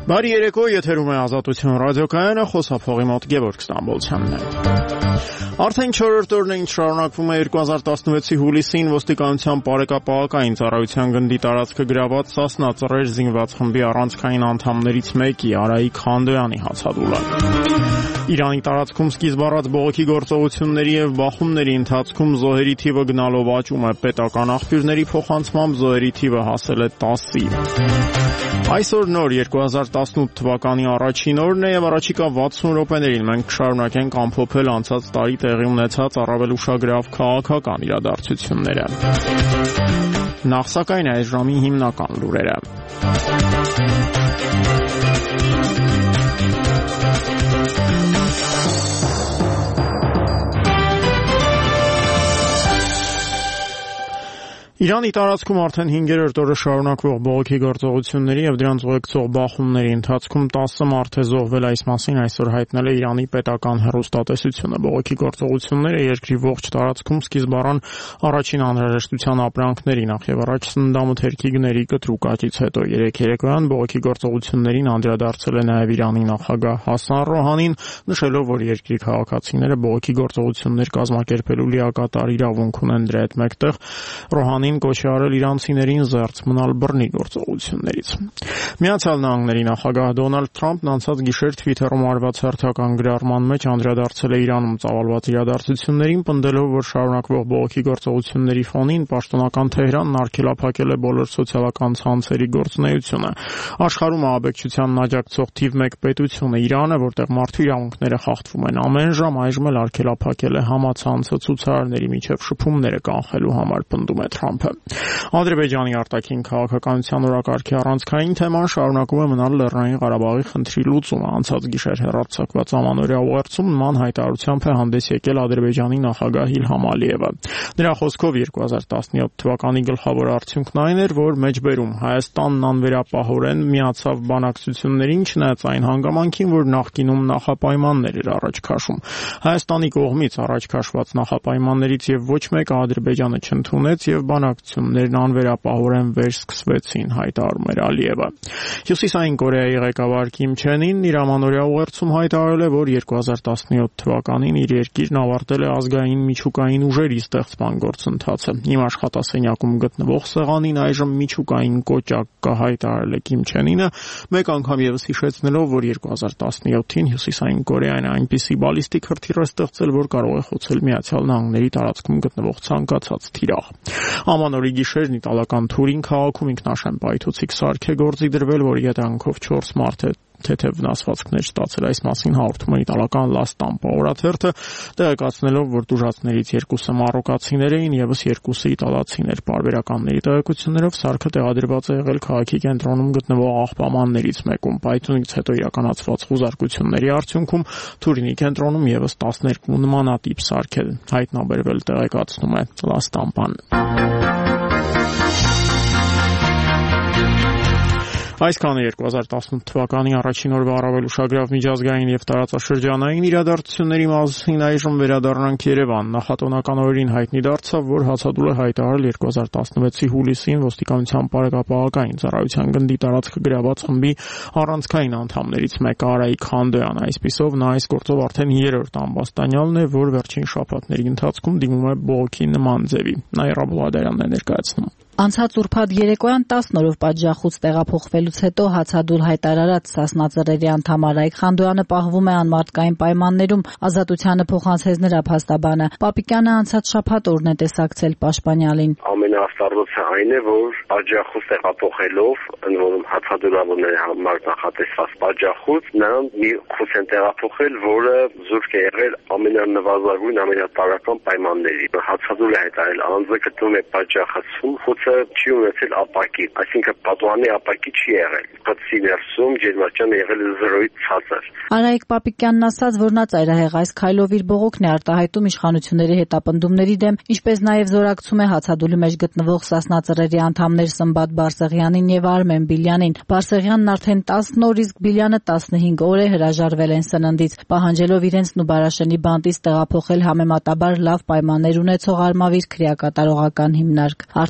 Բարի երեկո, եթերում է Ազատություն ռադիոկայանը, խոսափողի մոտ Գևորգ Ստամբոլցյանն է։ Արդեն 4-րդ օրն է, ինչ շարունակվում է 2016-ի հուլիսին ոստիկանության բարեկապահական ծառայության գնդի տարածքը գրաված Սասնա ծռեր զինված խմբի առանցքային անդամներից մեկի Արայիկ Խանդոյանի հացադուլը։ Իրանի տարածքում սկիզբ առած բողոքի գործողությունների եւ բախումների ընթացքում զոհերի թիվը գնալով աճում է, պետական աղբյուրների փոխանցմամբ զոհերի թիվը հասել է 10-ի։ Այսօր նոր 2018 թվականի առաջին օրն է եւ առաջիկա 60 րոպեներին մենք կշարունակենք ամփոփել անցած տարի տեղի ունեցած առավել ուշագրավ քաղաքական իրադարձությունները։ Նախ սակայն այս ժամի հիմնական լուրերը։ Իրանի տարածքում արդեն 5-րդ օրը շարունակվող բողոքի գործողությունների եւ դրանց ուղեկցող բախումների ընթացքում 10 մարդ է զոհվել, այս մասին այսօր հայտնել է Իրանի պետական հեռուստատեսությունը։ Բողոքի գործողությունները երկրի ողջ տարածքում սկիզբ առան առաջին անհրաժեշտության ապրանքների, նախ եւ առաջ սննդամթերքի գների կտրուկ աճից հետո։ Երեկոյան բողոքի գործողություններին անդրադարձել է նաեւ Իրանի նախագահ Հասան Ռոհանին, նշելով, որ երկրի քաղաքացիները բողոքի գործողություններ կազմակերպելու լիակատար իրավունք ունեն, դրա հետ մեկտեղ Ռոհանին կոչ է արել իրանցիներին զերծ մնալ բռնի գործողություններից։ Միացյալ Նահանգների նախագահ Դոնալդ Թրամփն անցած գիշեր Twitter-ում արված հերթական գրառման մեջ անդրադարձել է Իրանում ծավալված իրադարձություններին, պնդելով, որ շարունակվող բողոքի գործողությունների ֆոնին պաշտոնական Թեհրանն արգելափակել է բոլոր սոցիալական ցանցերի գործունեությունը։ Աշխարհում ահաբեկչությանն աջակցող թիվ 1 պետությունը Իրանը, որտեղ մարդու իրավունքները խախտվում են ամեն ժամ, այժմ էլ արգելափակել է համացանցը ցուցարարների միջև շփումները կանխելու համար, պնդում է Թրամփը։ Ադրբեջանի արտաքին քաղաքականության օրակարգի առանցքային թեման շարունակում է մնալ Լեռնային Ղարաբաղի խնդրի լուծումը։ Անցած գիշեր հեռարձակված ամանորյա ուղերձում նման հայտարարությամբ է հանդես եկել Ադրբեջանի նախագահ Իլհամ Ալիևը։ Նրա խոսքով 2017 թվականի գլխավոր արդյունքն այն էր, որ մեջբերում Հայաստանն անվերապահորեն միացավ բանակցություններին, չնայած այն հանգամանքին, որ նախկինում նախապայմաններ էր առաջ քաշում։ Հայաստանի կողմից առաջ քաշված նախապայմաններից եւ ոչ մեկը Ադրբեջանը չընդունեց եւ բանակցություններն անվերապահորեն վերսկսվեցին, հայտարարում էր Ալիևը։ Հյուսիսային Կորեայի ղեկավար Կիմ Չեն Ին իր ամանորյա ուղերձում հայտարարել է, որ 2017 թվականին իր երկիրն ավարտել է ազգային միջուկային ուժերի ստեղծման գործընթացը։ Իմ աշխատասենյակում գտնվող սեղանին այժմ միջուկային կոճակ կա, հայտարարել է Կիմ Չեն Ինը, մեկ անգամ եւս հիշեցնելով, որ 2017-ին Հյուսիսային Կորեան այնպիսի բալիստիկ հրթիռ է ստեղծել, որ կարող է խոցել Միացյալ Նահանգների տարածքում գտնվող ցանկացած թիրախ։ Ամանորի գիշերն իտալական Թուրին քաղաքում ինքնաշեն պայթուցիկ սարք է գործի դրվել, որի հետևանքով 4 մարդ է թեթև վնասվածքներ ստացել, այս մասին հաղորդում է իտալական La Stampa օրաթերթը, տեղեկացնելով, որ տուժածներից 2-ը մարոկացիներ էին, եւս 2-ը իտալացիներ։ Պարբերականների տեղեկություններով սարքը տեղադրված է եղել քաղաքի կենտրոնում գտնվող աղբամաններից մեկում։ Պայթյունից հետո իրականացված խուզարկությունների արդյունքում Թուրինի կենտրոնում եւս 12 նմանատիպ սարք է հայտնաբերվել, տեղեկացնում է La Stampa-ն։ Այսքանը 2018 թվականի առաջին օրվա առավել ուշագրավ միջազգային եւ տարածաշրջանային իրադարձությունների մասին։ Այժմ վերադառնանք Երևան։ Նախատոնական օրերին հայտնի դարձավ, որ հացադուլ է հայտարարել 2016-ի հուլիսին ոստիկանության բարեկապահական ծառայության գնդի տարածքը գրաված խմբի առանցքային անդամներից մեկը Արայիկ Խանդոյանը։ Այսպիսով նա այս գործով արդեն 3-րդ ամբաստանյալն է, որ վերջին շաբաթների ընթացքում դիմում է բողոքի նման ձևի։ Նաիրա Բուլադարյանն է ներկայացնում։ Անցած ուրբաթ երեկոյան 10 օրով պատժախուց տեղափոխվելուց հետո հացադուլ հայտարարած Սասնա ծռերի անդամ Արայիկ Խանդոյանը պահվում է անմարդկային պայմաններում, Ազատությանը փոխանցեց նրա փաստաբանը։ Պապիկյանը անցած շաբաթ օրն է տեսակցել պաշտպանյալին։ Ամենաաստառնոցը այն է, որ պատժախուց տեղափոխելով, ընդ որում հացադուլավորների համար նախատեսված պատժախուց, նրան մի խոց են տեղափոխել, որը զուրկ է եղել ամենանվազագույն, ամենատարրական պայմանների։ Հացադուլ է հայտարարել, անձը գտնվում է պատժախցում, չի ունեցել ապակի, այսինքն պատուհանի ապակի չի եղել։ Խցի ներսում ջերմաստիճանը եղել է 0-ից ցածր։ Արայիկ Պապիկյանն ասաց, որ նա ծայրահեղ այս քայլով իր բողոքն է արտահայտում իշխանությունների հետապնդումների դեմ, ինչպես նաև զորակցում է հացադուլի մեջ գտնվող Սասնա ծռերի անդամներ Սմբատ Բարսեղյանին եւ Արմեն Բիլյանին։ Բարսեղյանն արդեն 10 օր, իսկ Բիլյանը 15 օր է հրաժարվել են սննդից, պահանջելով իրենց Նուբարաշենի բանտից տեղափոխել համեմատաբար լավ պայմաններ ունեցող Արմավիր քրեակատարողական հիմնարկ։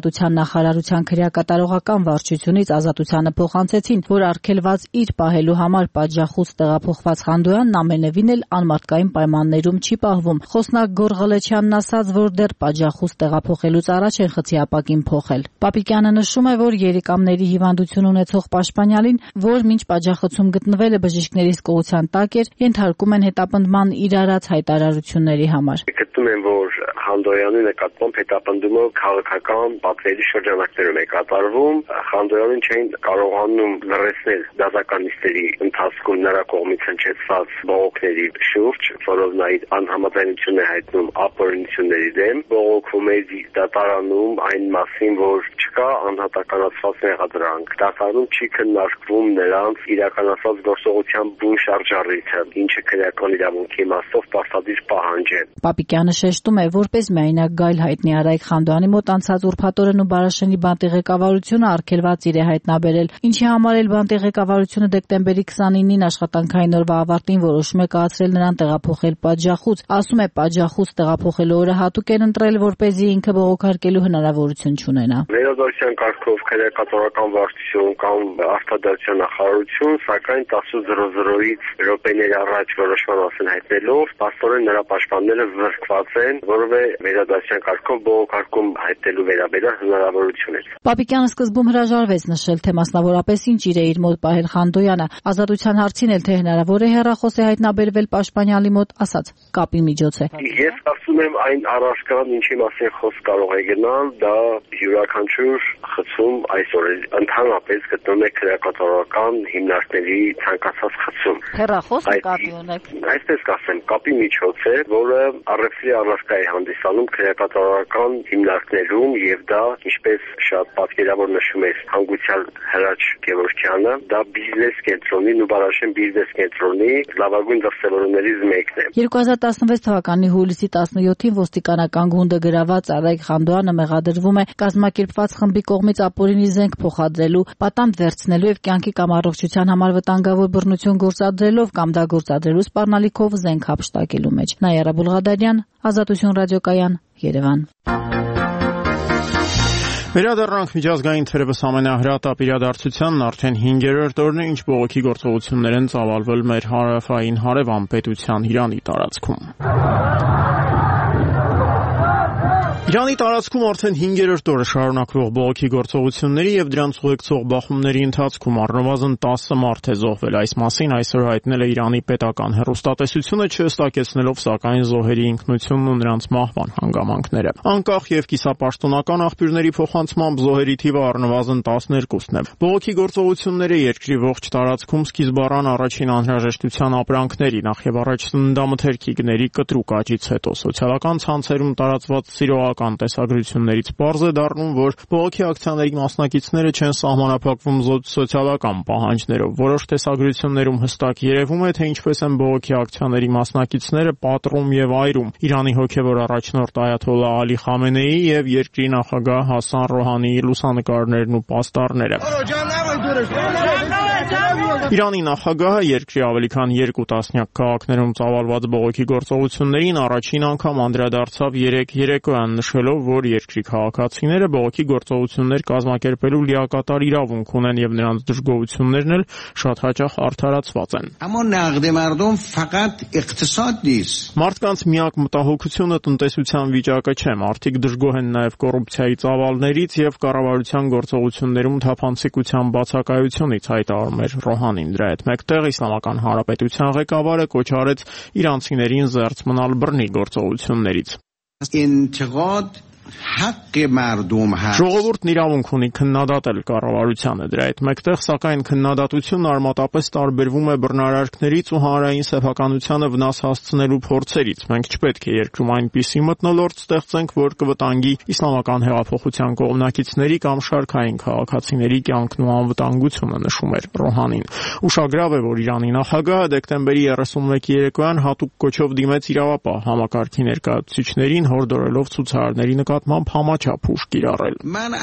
ազատության նախարարության քրեակատարողական վարչությունից ազատությանը փոխանցեցին, որ արգելված իր պահելու համար պատժախոց տեղափոխված Խանդոյանն ամենևին էլ անմարդկային պայմաններում չի պահվում։ Խոսնակ Գոր Ղլեչյանն ասաց, որ դեռ պատժախոց տեղափոխելուց առաջ են խցի ապակին փոխել։ Պապիկյանը նշում է, որ երիկամների հիվանդություն ունեցող պաշտպանյալին, որ մինչ պատժախոցում գտնվել է բժիշկների զգոհության տակ էր, ենթարկում են հետապնդման իր արած հայտարարությունների համար։ Գտնում են, որ Խանդոյանի նկատմամբ հետապնդումը քաղաքական պատվերի շրջանակներում է կատարվում։ Խանդոյանին չէին կարողանում լրացնել դատականիստերի ընթացքում նրա կողմից հնչեցված բողոքների շուրջ, որով նա իր անհամաձայնություն է հայտնում ապօրինությունների դեմ, բողոքում է դատարանում այն մասին, որ չկա անհատականացված մեղադրանք, դատարանում չի քննարկվում նրանց իրականացված գործողության բուն շարժառիթը, ինչը քրեական իրավունքի իմաստով պարտադիր պահանջ է։ Պապիկյանը շեշտում է, որպես միայնակ գայլ հայտնի Արայք Խանդոյանի մոտ անցած ուրբաթօրն ու Բարաշենի բանտի ղեկավարությունը արգելված իր է հայտնաբերել, ինչի համար էլ բանտի ղեկավարությունը դեկտեմբերի 29-ին աշխատանքային օրվա ավարտին որոշում է կայացրել նրան տեղափոխել պատժախոց։ Ասում է, պատժախոց տեղափոխելու օրը հատուկ են ընտրել, որպեսզի ինքը բողոքարկելու հնարավորություն չունենա։ Վերադարձության կարգով քրեակատարական վարչություն կամ արտադրության նախարարություն, սակայն 10:00-ից րոպեներ առաջ որոշման մասին հայտնելով, փաստորեն նրա պաշտպանները զրկված են, որովհետև վերադարձության կարգով բողոքարկում հայտնելու վերաբերյալ հնարավորություն էր։ Պապիկյանը սկզբում հրաժարվեց նշել, թե մասնավորապես ինչ իր է իր մոտ պահել Խանդոյանը։ Ազատության հարցին էլ թե հնարավոր է հեռախոս է հայտնաբերվել պաշտպանյալի մոտ, ասաց՝ կապի միջոց է։ Ես ասում եմ, այն առարկան, ինչի մասին խոսք կարող է գնալ, դա յուրաքանչյուր խցում այսօր ընդհանրապես գտնում է քրեակատարական հիմնարկների ցանկացած խցում։ Հեռախոս կապի ունեք։ Այսպես կասեմ, կապի միջոց է, որը առևտրի առարկա է հանդիսանում քրեակատարական հիմնարկներում եւ դա, ինչպես շատ պատկերավոր նշում է հանգուցյալ Հրաչ Գևորգյանը, դա բիզնես կենտրոնի, Նուբարաշեն բիզնես կենտրոնի լավագույն դրսևորումներից մեկն է։ 2016 թվականի հուլիսի 17-ին ոստիկանական գունդը գրաված Արայք Խանդոյանը մեղադրվում է կազմակերպված խմբի կողմից ապօրինի զենք փոխադրելու, պատանդ վերցնելու եւ կյանքի կամ առողջության համար վտանգավոր բռնություն գործադրելով կամ դա գործադրելու սպառնալիքով զենք հափշտակելու մեջ։ Նայարա Բուլղադարյան, Ազատություն ռադիոկայան, Երևան։ Վերադառնանք միջազգային թերևս ամենահրատապ իրադարձությանն արդեն 5-րդ օրն է, ինչ բողոքի գործողություններ են ծավալվել մեր հարավային հարևան պետության Իրանի տարածքում։ Իրանի տարածքում արդեն 5-րդ օրը շարունակվող բողոքի գործողությունների եւ դրանց ուղեկցող բախումների ընթացքում առնվազն 10 մարդ է զոհվել։ Այս մասին այսօր հայտնել է Իրանի պետական հեռուստատեսությունը, չհստակեցնելով սակայն զոհերի ինքնությունն ու նրանց մահվան հանգամանքները։ Անկախ եւ կիսապաշտոնական աղբյուրների փոխանցմամբ զոհերի թիվը առնվազն 12-ն է։ Բողոքի գործողությունները երկրի ողջ տարածքում սկիզբ առան առաջին անհրաժեշտության ապրանքների, նախ եւ առաջ սննդամթերքի գների կտրուկ աճից հետո սոցիալական ցանցերում տարածված սիրողական տեսագրություններից պարզ է դառնում, որ բողոքի ակցիաների մասնակիցները չեն սահմանափակվում սոցիալական պահանջներով։ Որոշ տեսագրություններում հստակ երևում է, թե ինչպես են բողոքի ակցիաների մասնակիցները պատռում եւ այրում Իրանի հոգեվոր առաջնորդ Այաթոլլահ Ալի Խամենեիի եւ երկրի նախագահ Հասան Ռոհանիի լուսանկարներն ու պաստառները։ Իրանի նախագահը երկրի ավելի քան 2 տասնյակ քաղաքներում ծավալված բողոքի գործողություններին առաջին անգամ անդրադարձավ երեկոյան, նշելով, որ երկրի քաղաքացիները բողոքի գործողություններ կազմակերպելու լիակատար իրավունք ունեն եւ նրանց դժգոհություններն էլ շատ հաճախ արդարացված են։ Մարդկանց միակ մտահոգությունը տնտեսության վիճակը չէ, մարդիկ դժգոհ են նաեւ կոռուպցիայի ծավալներից եւ կառավարության գործողություններում թափանցիկության բացակայությունից, հայտարարում էր Ռոհանին։ Դրա հետ մեկտեղ Իսլամական Հանրապետության ղեկավարը կոչ արեց իրանցիներին զերծ մնալ բռնի գործողություններից։ Ժողովուրդն իրավունք ունի քննադատել կառավարությանը, դրա հետ մեկտեղ սակայն քննադատությունն արմատապես տարբերվում է բռնարարքներից ու հանրային սեփականությանը վնաս հասցնելու փորձերից։ Մենք չպետք է երկրում այնպիսի մթնոլորտ ստեղծենք, որ կվտանգի իսլամական հեղափոխության կողմնակիցների կամ շարքային քաղաքացիների կյանքն ու անվտանգությունը, նշում էր Ռոհանին։ Ուշագրավ է, որ Իրանի նախագահը դեկտեմբերի 31-ի երեկոյան հատուկ կոչով դիմեց իրավապահ համակարգի ներկայացուցիչներին, հորդորելով ցուցարարների նկատմամբ համաչափ ուժ կիրառել։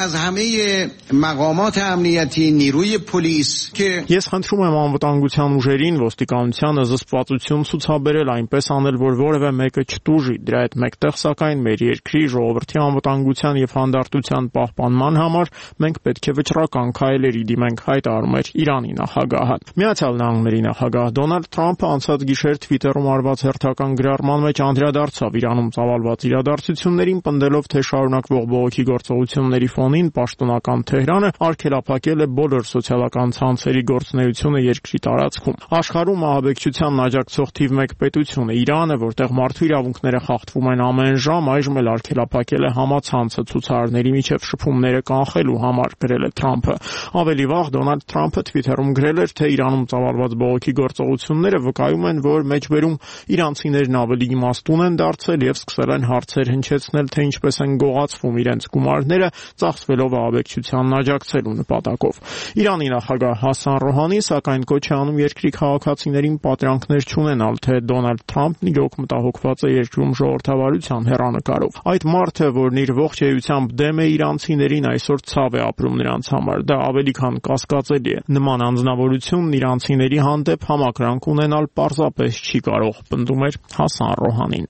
Ես խնդրում եմ անվտանգության ուժերին, ոստիկանությանը զսպվածություն ցուցաբերել, այնպես անել, որ որևէ մեկը չտուժի։ Դրա հետ մեկտեղ, սակայն, մեր երկրի ժողովրդի անվտանգության եւ հանդարտության պահպանման համար մենք պետք է վճռական քայլերի դիմենք, հայտարարում էր Իրանի նախագահը։ Միացյալ Նահանգների նախագահ Դոնալդ Թրամփը անցած գիշեր Twitter-ում արված հերթական գրառման մեջ անդրադարձավ Իրանում ծավալված իրադարձություններին, պնդելով, թե շարունակվող բողոքի գործողությունների ֆոնին պաշտոնական Թեհրանը արգելափակել է բոլոր սոցիալական ցանցերի գործունեությունը երկրի տարածքում։ Աշխարհում ահաբեկչությանն աջակցող թիվ 1 պետությունը Իրանը, որտեղ մարդու իրավունքները խախտվում են ամեն ժամ, այժմ էլ արգելափակել է համացանցը ցուցարարների միջև շփումները կանխելու համար, գրել է Թրամփը։ Ավելի վաղ Դոնալդ Թրամփը Twitter-ում գրել էր, թե Իրանում ծավալված բողոքի գործողությունները վկայում են, որ մեջբերում իրանցիներն ավելի իմաստուն են դարձել եւ սկսել են հարցեր հնչեցնել, թե ինչպես են գողացվում իրենց գումարները, ծախսվելով ահաբեկչությանն աջակցելու նպատակով։ Իրանի նախագահ Հասան Ռոհանին, սակայն, կոչ է անում երկրի քաղաքացիներին պատրանքներ չունենալ, թե Դոնալդ Թրամփն իրոք մտահոգված է երկրում ժողովրդավարության հեռանկարով։ Այդ մարդը, որն իր ողջ էությամբ դեմ է իրանցիներին, այսօր ցավ է ապրում նրանց համար։ Դա ավելի քան կասկածելի է։ Նման անձնավորությունն իրանցիների հանդեպ համակրանք ունենալ պարզապես չի կարող, պնդում էր Հասան Ռոհանին։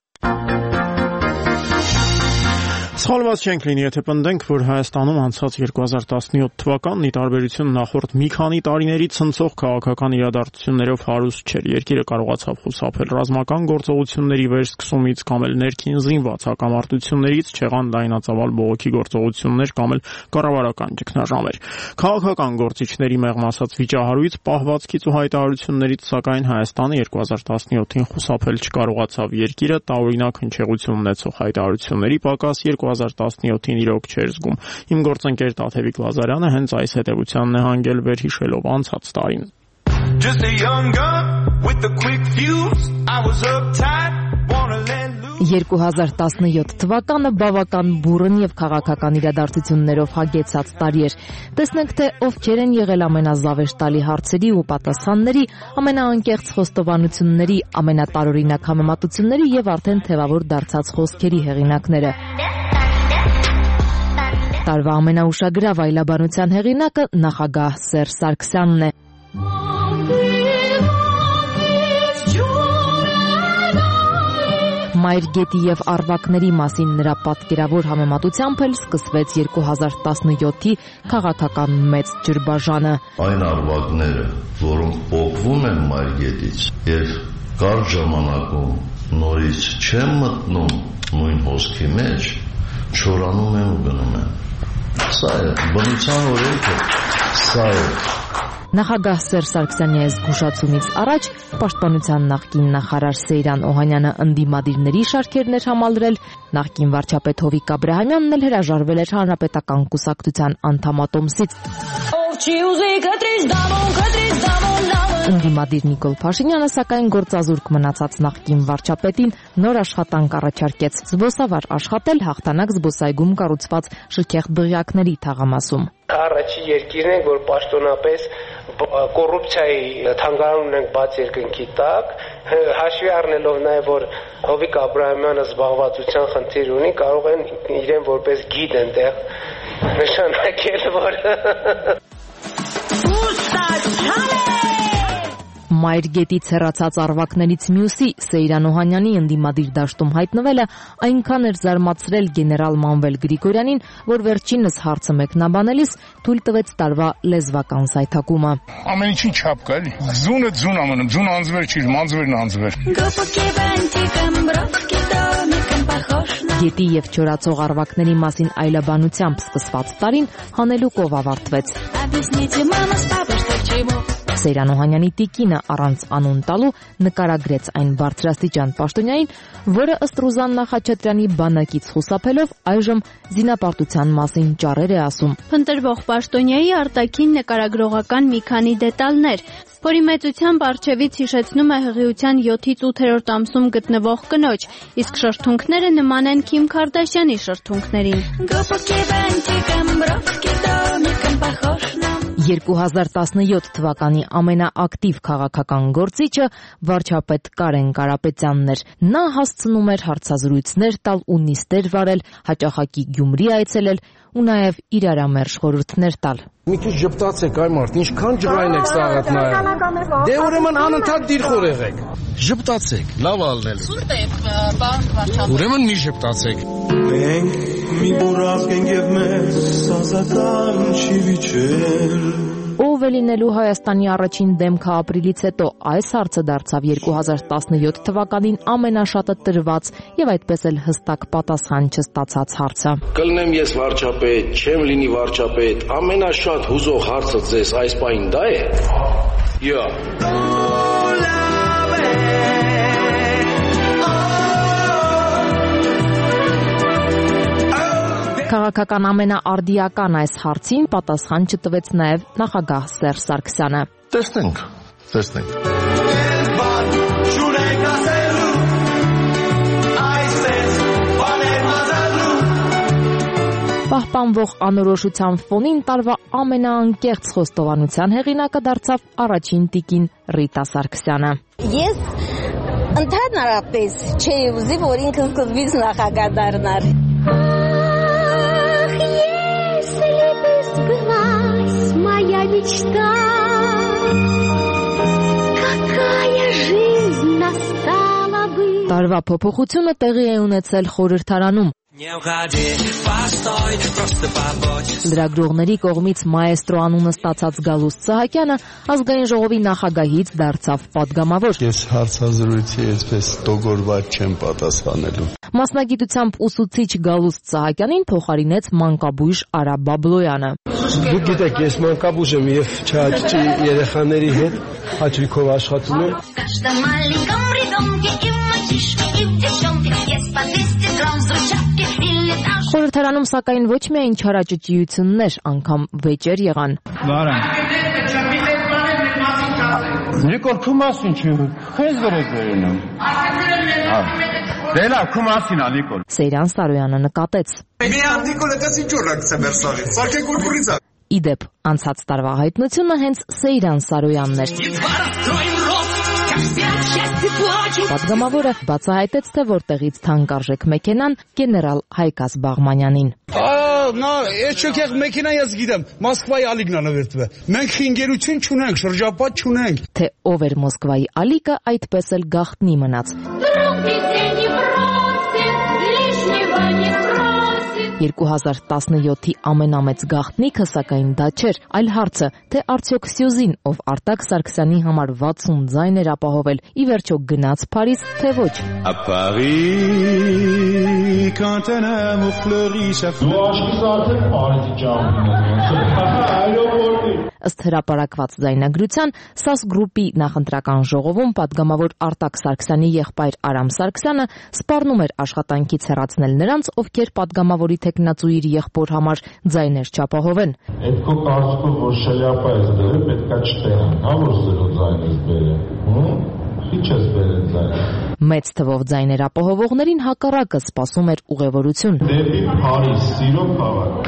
Սխալված չենք լինի, եթե պնդենք, որ Հայաստանում անցած 2017 թվականն ի տարբերություն նախորդ մի քանի տարիների ցնցող քաղաքական իրադարձություններով հարուստ չէր։ Երկիրը կարողացավ խուսափել ռազմական գործողությունների վերսկսումից կամ էլ ներքին զինված հակամարտություններից, չեղան լայնածավալ բողոքի գործողություններ կամ էլ կառավարական ճգնաժամեր։ Քաղաքական գործիչների մեղմ ասած վիճահարույց, պահվածքից ու հայտարարություններից, սակայն Հայաստանը 2017-ին խուսափել չկարողացավ։ Երկիրը տարօրինակ հնչեղություն ունեցող հայտարարությունների պակաս 2017-ին իրոք չէր զգում։ Իմ գործընկեր Տաթևիկ Լազարյանը հենց այս հետևությանն է հանգել վերհիշելով անցած տարին։ 2017 թվականը բավական բուռն եւ քաղաքական իրադարձություններով հագեցած տարի էր։ Տեսնենք, թե ովքեր են եղել ամենազավեշտալի հարցերի ու պատասխանների, ամենաանկեղծ խոստովանությունների, ամենատարօրինակ համեմատությունների եւ արդեն թևավոր դարձած խոսքերի հեղինակները։ Տարվա ամենաուշագրավ այլաբանության հեղինակը նախագահ Սերժ Սարգսյանն է։ Մայր գետի եւ Արվակների մասին նրա պատկերավոր համեմատությամբ էլ սկսվեց 2017-ի քաղաքական մեծ ջրբաժանը։ Այն արվակները, որոնք պոկվում են Մայր գետից եւ կարճ ժամանակում նորից չեն մտնում նույն հոսքի մեջ, չորանում են ու գնում են։ Սա է բնության օրենքը, սա է։ Նախագահ Սերժ Սարգսյանի այս զգուշացումից առաջ Պաշտպանության նախկին նախարար Սեյրան Օհանյանը ընդդիմադիրների շարքերն էր համալրել, նախկին վարչապետ Հովիկ Աբրահամյանն էլ հրաժարվել էր Հանրապետական կուսակցության անդամատոմսից։ Ընդդիմադիր Նիկոլ Փաշինյանը, սակայն, գործազուրկ մնացած նախկին վարչապետին նոր աշխատանք առաջարկեց զբոսավար աշխատել հաղթանակ զբոսայգում կառուցված շքեղ դղյակների թաղամասում։ Առաջի երկիրն ենք, որ պաշտոնապես կոռուպցիայի թանգարան ունենք բաց երկնքի տակ, հաշվի առնելով նաև, որ Հովիկ Աբրահամյանը զբաղվածության խնդիր ունի, կարող են իրեն որպես գիդ այնտեղ նշանակել, որ Մայր գետից հեռացած արվակներից մյուսի Սեյրան Օհանյանի ընդդիմադիր դաշտում հայտնվելը այնքան էր զարմացրել գեներալ Մանվել Գրիգորյանին, որ վերջինս հարցը մեկնաբանելիս թույլ տվեց տարվա լեզվական սայթակումը։ Ամեն ինչին չափ կա, էլի։ Ձունը ձուն ա մնում, ձուն անձվեր չի, մանձվերն անձվեր։ Գետի եւ չորացող արվակների մասին այլաբանությամբ սկսված տարին հանելուկով ավարտվեց։ Սեյրան Օհանյանի տիկինը առանց անուն տալու նկարագրեց այն բարձրաստիճան պաշտոնյային, որը ըստ Ռուզաննա Խաչատրյանի բանակից խուսափելով այժմ զինապարտության մասին ճառեր է ասում։ Փնտրվող պաշտոնյայի արտաքին նկարագրողական մի քանի դետալներ, որի մեծությամբ առջևից հիշեցնում է հղիության 7-ից 8-րդ ամսում գտնվող կնոջ, իսկ շրթունքները նման են Քիմ Քարդաշյանի շրթունքներին։ 2017 թվականի ամենաակտիվ քաղաքական գործիչը վարչապետ Կարեն Կարապետյանն էր։ Նա հասցնում էր հարցազրույցներ տալ ու նիստեր վարել, հաճախակի Գյումրի այցելել ու նաև իրարամերժ խորհուրդներ տալ։ Մի քիչ ժպտացեք այ մարդ, ինչքան ջղայն եք սաղատ նայում։ Դե ուրեմն անընդհատ դիրքոր եղեք։ Ժպտացեք, լավ ալնել։ Սուրտ է, պարոն վարչապետ։ Ուրեմն մի ժպտացեք։ Մենք մի բուրազգ ենք եւ մեզ սազական չի վիճել։ Ով է լինելու Հայաստանի առաջին դեմքը ապրիլից հետո, այս հարցը դարձավ 2017 թվականին ամենաշատը տրված եւ այդպես էլ հստակ պատասխան չստացած հարցը։ Կլնեմ ես վարչապետ, չեմ լինի վարչապետ, ամենաշատ հուզող հարցը ձեզ այս պահին դա է։ Յա։ Քաղաքական ամենաարդիական այս հարցին պատասխան չտվեց նաև նախագահ Սերժ Սարգսյանը։ Տեսնենք։ Պահպանվող անորոշության ֆոնին տարվա ամենաանկեղծ խոստովանության հեղինակը դարձավ առաջին տիկին Ռիտա Սարգսյանը։ Ես ընդհանրապես չէի ուզի, որ ինքն սկզբից նախագահ դառնար։ Моя мечта, какая жизнь настала бы. Տարվա փոփոխությունը տեղի է ունեցել խորհրդարանում։ Լրագրողների կողմից մայեստրո անունը ստացած Գալուստ Սահակյանը ազգային ժողովի նախագահից դարձավ պատգամավոր։ Ես հարցազրույցի այսպես տոգորված չեմ պատասխանելու։ Մասնագիտությամբ ուսուցիչ Գալուստ Սահակյանին փոխարինեց մանկաբույժ Արա Բաբլոյանը։ Դուք գիտեք, ես մանկաբույժ եմ եւ չհաճճի երեխաների հետ հաճույքով աշխատում եմ։ Խորհրդարանում սակայն ոչ միայն չարաճճիություններ, անգամ վեճեր եղան։ Նիկոլ, քո մասին չի, քեզ վերեք վերնում։ Դե լավ, քո մասին ա, Նիկոլ։ Սեյրան Սարոյանը նկատեց։ Նիկոլը դες ինչ օրակցը մեր սաղի։ Սարքե կուրկուրիցա։ Իդեպ, անցած տարվա հայտնությունը հենց Սեյրան Սարոյանն էր։ Պատգամավորը բացահայտեց, թե որտեղից թանկարժեք մեքենան գեներալ Հայկաս Բաղմանյանին։ Նա էջոքեղ մեքենա ես գիտեմ, Մոսկվայի ալիքն ա նվերտվել։ Մենք ինգերություն չունենք, շրջապատ չունենք։ Թե ով էր Մոսկվայի ալիքը, այդպես էլ գաղտնի մնաց։ 2017-ի ամենամեծ գաղտնիքը սակայն դա չէր, այլ հարցը, թե արդյոք Սյուզին, ով Արտակ Սարգսյանի համար 60 ձայն էր ապահովել, ի վերջո գնաց Փարիզ, թե ոչ։ Ըստ հրապարակված ձայնագրության, SAS գրուպի նախընտրական ժողովում պատգամավոր Արտակ Սարգսյանի եղբայր Արամ Սարգսյանը սպառնում էր աշխատանքից հեռացնել նրանց, ովքեր պատգամավորի թեկնածուի իր եղբոր համար ձայներ չապահովեն։ Այդ քո կարծիքով որ շելյապա ես դրել, պետքա չտեղան, հա որ զրո ձայն ես բերել։ Ինչ ես բերել ձայն։ Մեծ թվով ձայներ ապահովողներին հակառակը սպասում էր ուղևորություն։ Դեպի Փարիզ, սիրո քաղաք։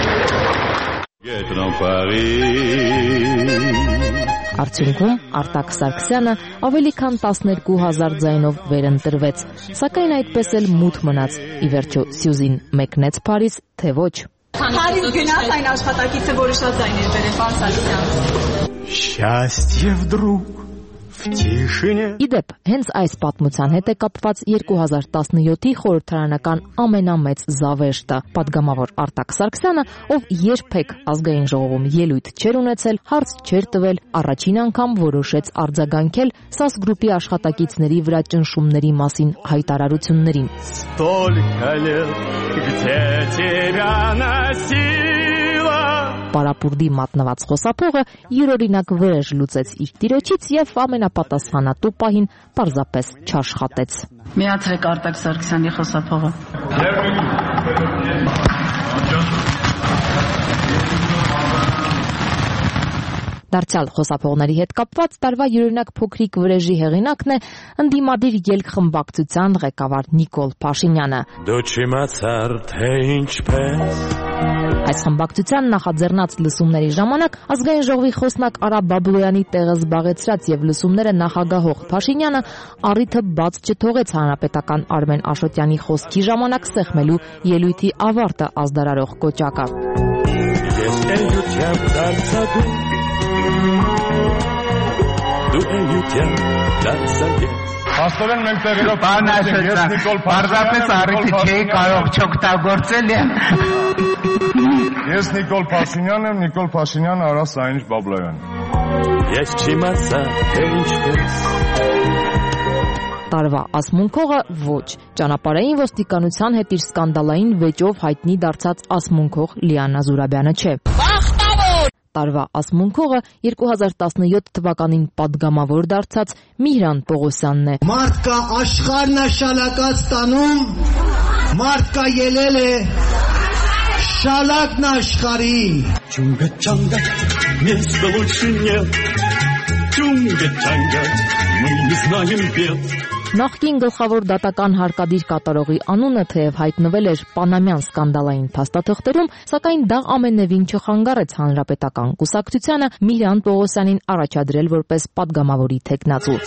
Արդյունքում Արտակ Սարգսյանը ավելի քան 12,000 ձայնով վերընտրվեց, սակայն այդպես էլ մութ մնաց, ի վերջո Սյուզին մեկնեց Փարիզ, թե ոչ։ Փարիզ գնաց այն աշխատակիցը, որը շատ ձայներ բերել, պարոն Սարգսյան։ Счастье вдруг в тишине. Իդեպ, հենց այս պատմության հետ է կապված 2017-ի խորհրդարանական ամենամեծ զավեշտը։ Պատգամավոր Արտակ Սարգսյանը, ով երբեք ազգային ժողովում ելույթ չէր ունեցել, հարց չէր տվել, առաջին անգամ որոշեց արձագանքել SAS գրուպի աշխատակիցների վրա ճնշումների մասին հայտարարություններին։ Столько лет, где тебя носила. Պարապուրդի մատնված խոսափողը յուրօրինակ վրեժ լուծեց իր տիրոջից եւ ամենապատասխանատու պահին պարզապես չաշխատեց։ Միացրեք Արտակ Սարգսյանի խոսափողը։ Դարձյալ խոսափողների հետ կապված տարվա յուրօրինակ փոքրիկ վրեժի հեղինակն է ընդդիմադիր ելք խմբակցության ղեկավար Նիկոլ Փաշինյանը։ Դու չիմացար թե ինչպես։ Այս խմբակցության նախաձեռնած լսումների ժամանակ ազգային ժողովի խոսնակ Արա Բաբլոյանի տեղը զբաղեցրած եւ լսումները նախագահող Փաշինյանը առիթը բաց չթողեց հանրապետական Արմեն Աշոտյանի խոսքի ժամանակ սեղմելու ելույթի ավարտը ազդարարող կոճակը։ Ես էյությամբ դարձա դու էյությամբ դարձա ես։ Փաստորեն մենք տեղերով բան ասացա, պարզապես առիթը չէի կարող չօգտագործել եմ։ Ես Նիկոլ Փաշինյանն եմ, Նիկոլ Փաշինյանը Արա Սահինիչ Բաբլոյան։ Ես չիմացա թե ինչպես։ Տարվա ասմունքողը ոչ, ճանապարհային ոստիկանության հետ իր սկանդալային վեճով հայտնի դարձած ասմունքող Լիանա Զուրաբյանը չէ։ Տարվա ասմունքողը 2017 թվականին падգամավոր դարձած Միհրան Պողոսյանն է։ Մարդկա աշխարհն է շալակած տանում, մարդկա ելել է շալակն աշխարհի։ Чунга-чанга, место лучше нет. Чунга-чанга, мы не знаем бед. Նախկին գլխավոր դատական հարկադիր կատարողի անունը թեև հայտնվել էր Պանամյան սկանդալային փաստաթղթերում, սակայն դա ամենևին չխանգարեց հանրապետական կուսակցությանը Միհրան Պողոսյանին առաջադրել որպես падգամավորի թեկնածու։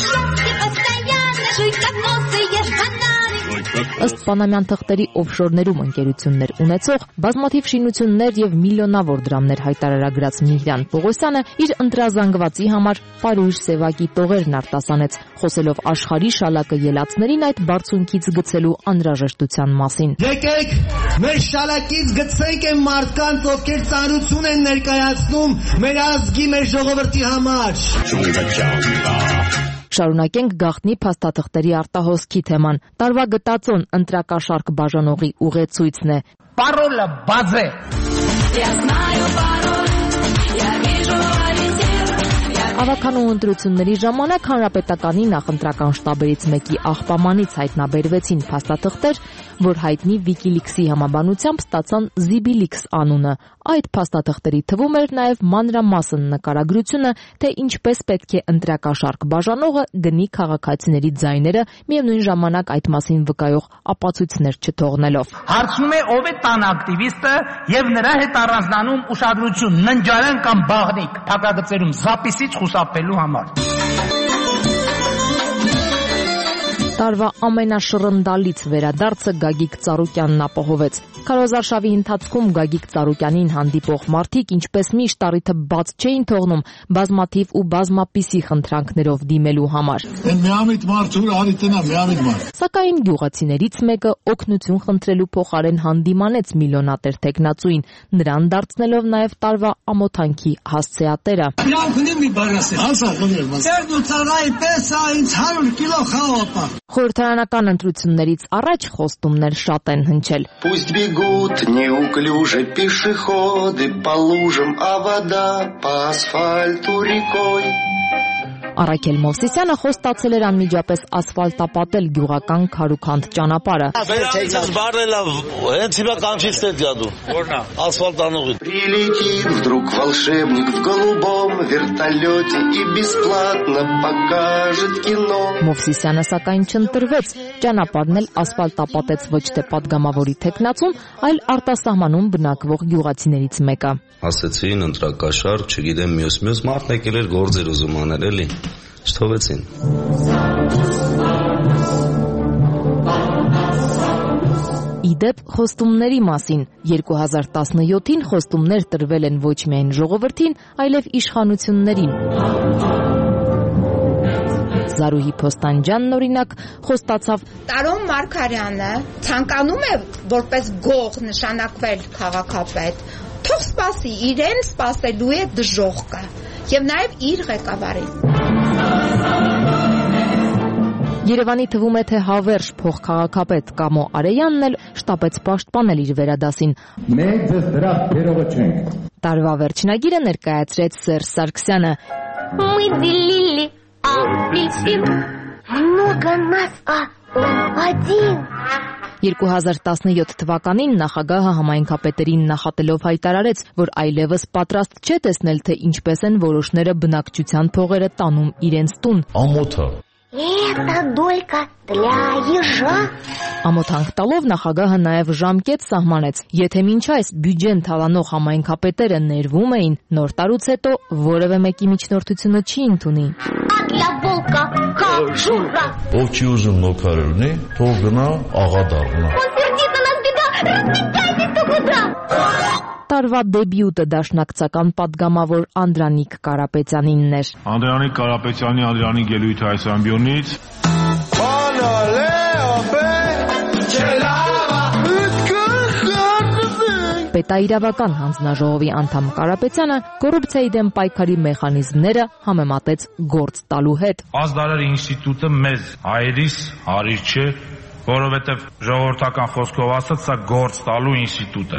Ըստ Պանամյան թղթերի օֆշորներում ընկերություններ ունեցող, բազմաթիվ շինություններ եւ միլիոնավոր դրամներ հայտարարագրած Միհրան Պողոսյանը իր ընտրազանգվածի համար պարույր սևակի տողերն արտասանեց, խոսելով աշխարհի շալակը ելածներին այդ բարձունքից գցելու անհրաժեշտության մասին։ Եկեք մեր շալակից գցենք այն մարդկանց, ովքեր ծանրություն են ներկայացնում մեր ազգի, մեր ժողովրդի համար։ Շարունակենք գաղտնի փաստաթղթերի արտահոսքի թեման։ Տարվա գտածոն ընտրակաշարք բաժանողի ուղեցույցն է։ Պարոլը բաց է։ Ավականու ընտրությունների ժամանակ հանրապետականի նախընտրական շտաբերից մեկի աղբամանից հայտնաբերվեցին փաստաթղթեր, որ հայտնի Wikileaks-ի համաբանությամբ ստացան Zibilix անունը։ Այդ փաստաթղթերի թվում էր նաև մանրամասն նկարագրությունը, թե ինչպես պետք է ընտրակաշարք բաժանողը գնի քաղաքացիների ձայները, միևնույն ժամանակ այդ մասին վկայող ապացույցներ չթողնելով։ Հարցնում է ով է տան ակտիվիստը եւ նրա հետ առանձնանում ուշադրություն ննջարան կամ բաղնիկ փակագծերում զապիսից խուսափելու համար։ Տարվա ամենաշռնդալից վերադարձը Գագիկ Ծառուկյանն ապահովեց։ Քարոզարշավի ընթացքում Գագիկ Ծառուկյանին հանդիպող մարդիկ ինչպես միշտ առիթը բաց չէին թողնում բազմաթիվ ու բազմապիսի խնդրանքներով դիմելու համար։ Սակայն գյուղացիներից մեկը օգնություն խնդրելու փոխարեն հանդիմանեց միլիոնատեր թեկնածուին, նրան դարձնելով նաև տարվա ամոթանքի հասցեատերը։ Խորհրդարանական ընտրություններից առաջ խոստումներ շատ են հնչել։ Пусть бегут неуклюже пешеходы по лужам, а вода по асфальту рекой. Առաքել Մովսիսյանը խոստացել էր անմիջապես ասֆալտապատել գյուղական քարուքանդ ճանապարհը։ Прилетит вдруг волшебник в голубом вертолете и бесплатно покажет кино. Մովսիսյանը սակայն չընտրվեց, ճանապարհն էլ ասֆալտապատեց ոչ թե падգամավորի թեկնածուն, այլ արտասահմանում բնակվող գյուղացիներից մեկը։ Ասեցին ընտրակաշար, չգիտեմ, մյուս մարդ եկել էր գործեր ուզում անել էլի, չթողեցին։ Իդեպ խոստումների մասին 2017-ին խոստումներ տրվել են ոչ միայն ժողովրդին, այլև իշխանություններին։ Զարուհի Փոստանջյանն օրինակ խոստացավ. Տարոն Մարգարյանը ցանկանում է որպես գող նշանակվել քաղաքապետ, թող սպասի, իրեն սպասելու է դժողքը եւ նաեւ իր ղեկավարին։ Երևանի թվում է, թե հավերժ փոխքաղաքապետ Կամո Արեյանն էլ շտապեց պաշտպանել իր վերադասին։ Մենք ձեզ դրախտ բերողը չենք։ Տարվա վերջնագիրը ներկայացրեց Սերժ Սարգսյանը։ Мы делили апельсин, много нас, а он один։ 2017 թվականին նախագահը համայնքապետերին նախատելով հայտարարեց, որ այլևս պատրաստ չէ տեսնել, թե ինչպես են որոշները բնակչության փողերը տանում իրենց տուն։ Ամոթա Это долька для ежа. Ամոթանք տալով նախագահը նաև ժամկետ սահմանեց, եթե մինչ այս բյուջեն թալանող համայնքապետերը ներվում էին, նոր տարուց հետո որևէ մեկի միջնորդությունը չի ընդունի։ А для волка кожура. Ով չի ուզում նոքար լինի, թող գնա աղա դառնա։ Он сердит на нас, беда. Разбегайтесь-то куда? Տարվա դեբյուտը դաշնակցական պատգամավոր Անդրանիկ Կարապետյանինն էր։ Անդրանիկ Կարապետյանի Անդրանիկ ելույթը այս ամբիոնից։ Պետաիրավական հանձնաժողովի անդամ Կարապետյանը կոռուպցիայի դեմ պայքարի մեխանիզմները համեմատեց գործ տալու հետ։ Ազդարար ինստիտուտը մեզ հայերիս հարիր չէ, որովհետև ժողովրդական խոսքով ասած սա գործ տալու ինստիտուտ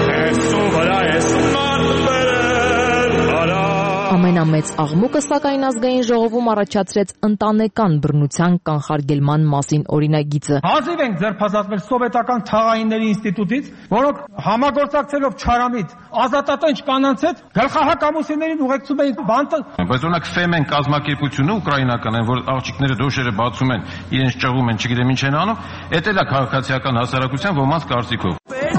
է։ Ամենամեծ աղմուկը սակայն ազգային ժողովում առաջացրեց ընտանեկան բռնության կանխարգելման մասին օրինագիծը։ Հազիվ ենք ձերբազատվել սովետական թաղայինների ինստիտուտից, որոնք համագործակցելով Չարամիտ ազատատենչ կանանց հետ գլխահակ ամուսիններին ուղեկցում էին բանտը։ Բայց օրինակ Ֆեմեն կազմակերպությունը ուկրաինական են, որ աղջիկները դոշերը բացում են, իրենց ճղում են, չգիտեմ ինչ են անում, դա էլ է քաղաքացիական հասարակության ոմանց կարծիքով։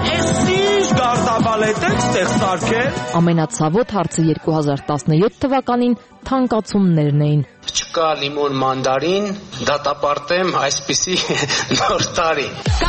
Ամենացավոտ հարցը 2017 թվականին թանկացումներն էին։ Չկա լիմոն մանդարին, դատապարտեմ այսպիսի նոր տարի։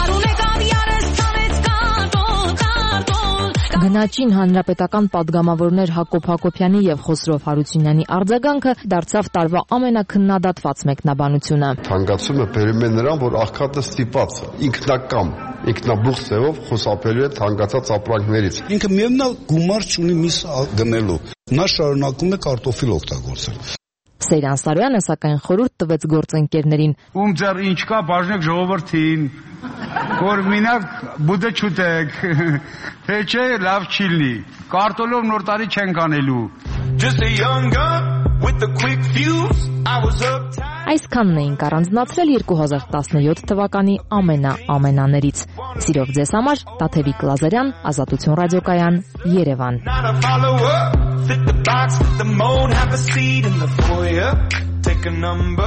Գնաճին հանրապետական պատգամավորներ Հակոբ Հակոբյանի եւ Խոսրով Հարությունյանի արձագանքը դարձավ տարվա ամենաքննադատված մեկնաբանությունը։ Թանկացումը բերում է նրան, որ աղքատը ստիպած է, ինքնակամ, ինքնաբուխ ձևով խուսափելու է թանկացած ապրանքներից։ Ինքը միևնույն գումար չունի միս գնելու։ Նա շարունակում է կարտոֆիլ օգտագործել։ Սեյրան Սարոյանը սակայն խորհուրդ տվեց գործընկերներին. Ում ձեռ ինչ կա, բաժնեք ժողովրդին, որ մինակ բուդը չուտեք, թե չէ լավ չի լինի, կարտոլով նոր տարի չենք անելու։ Այսքանն էինք առանձնացրել 2017 թվականի ամենաներից։ Սիրով ձեզ համար Տաթևիկ Լազարյան, Ազատություն ռադիոկայան, Երևան։ Fit the box, fit the mold, have a seat in the foyer. Take a number.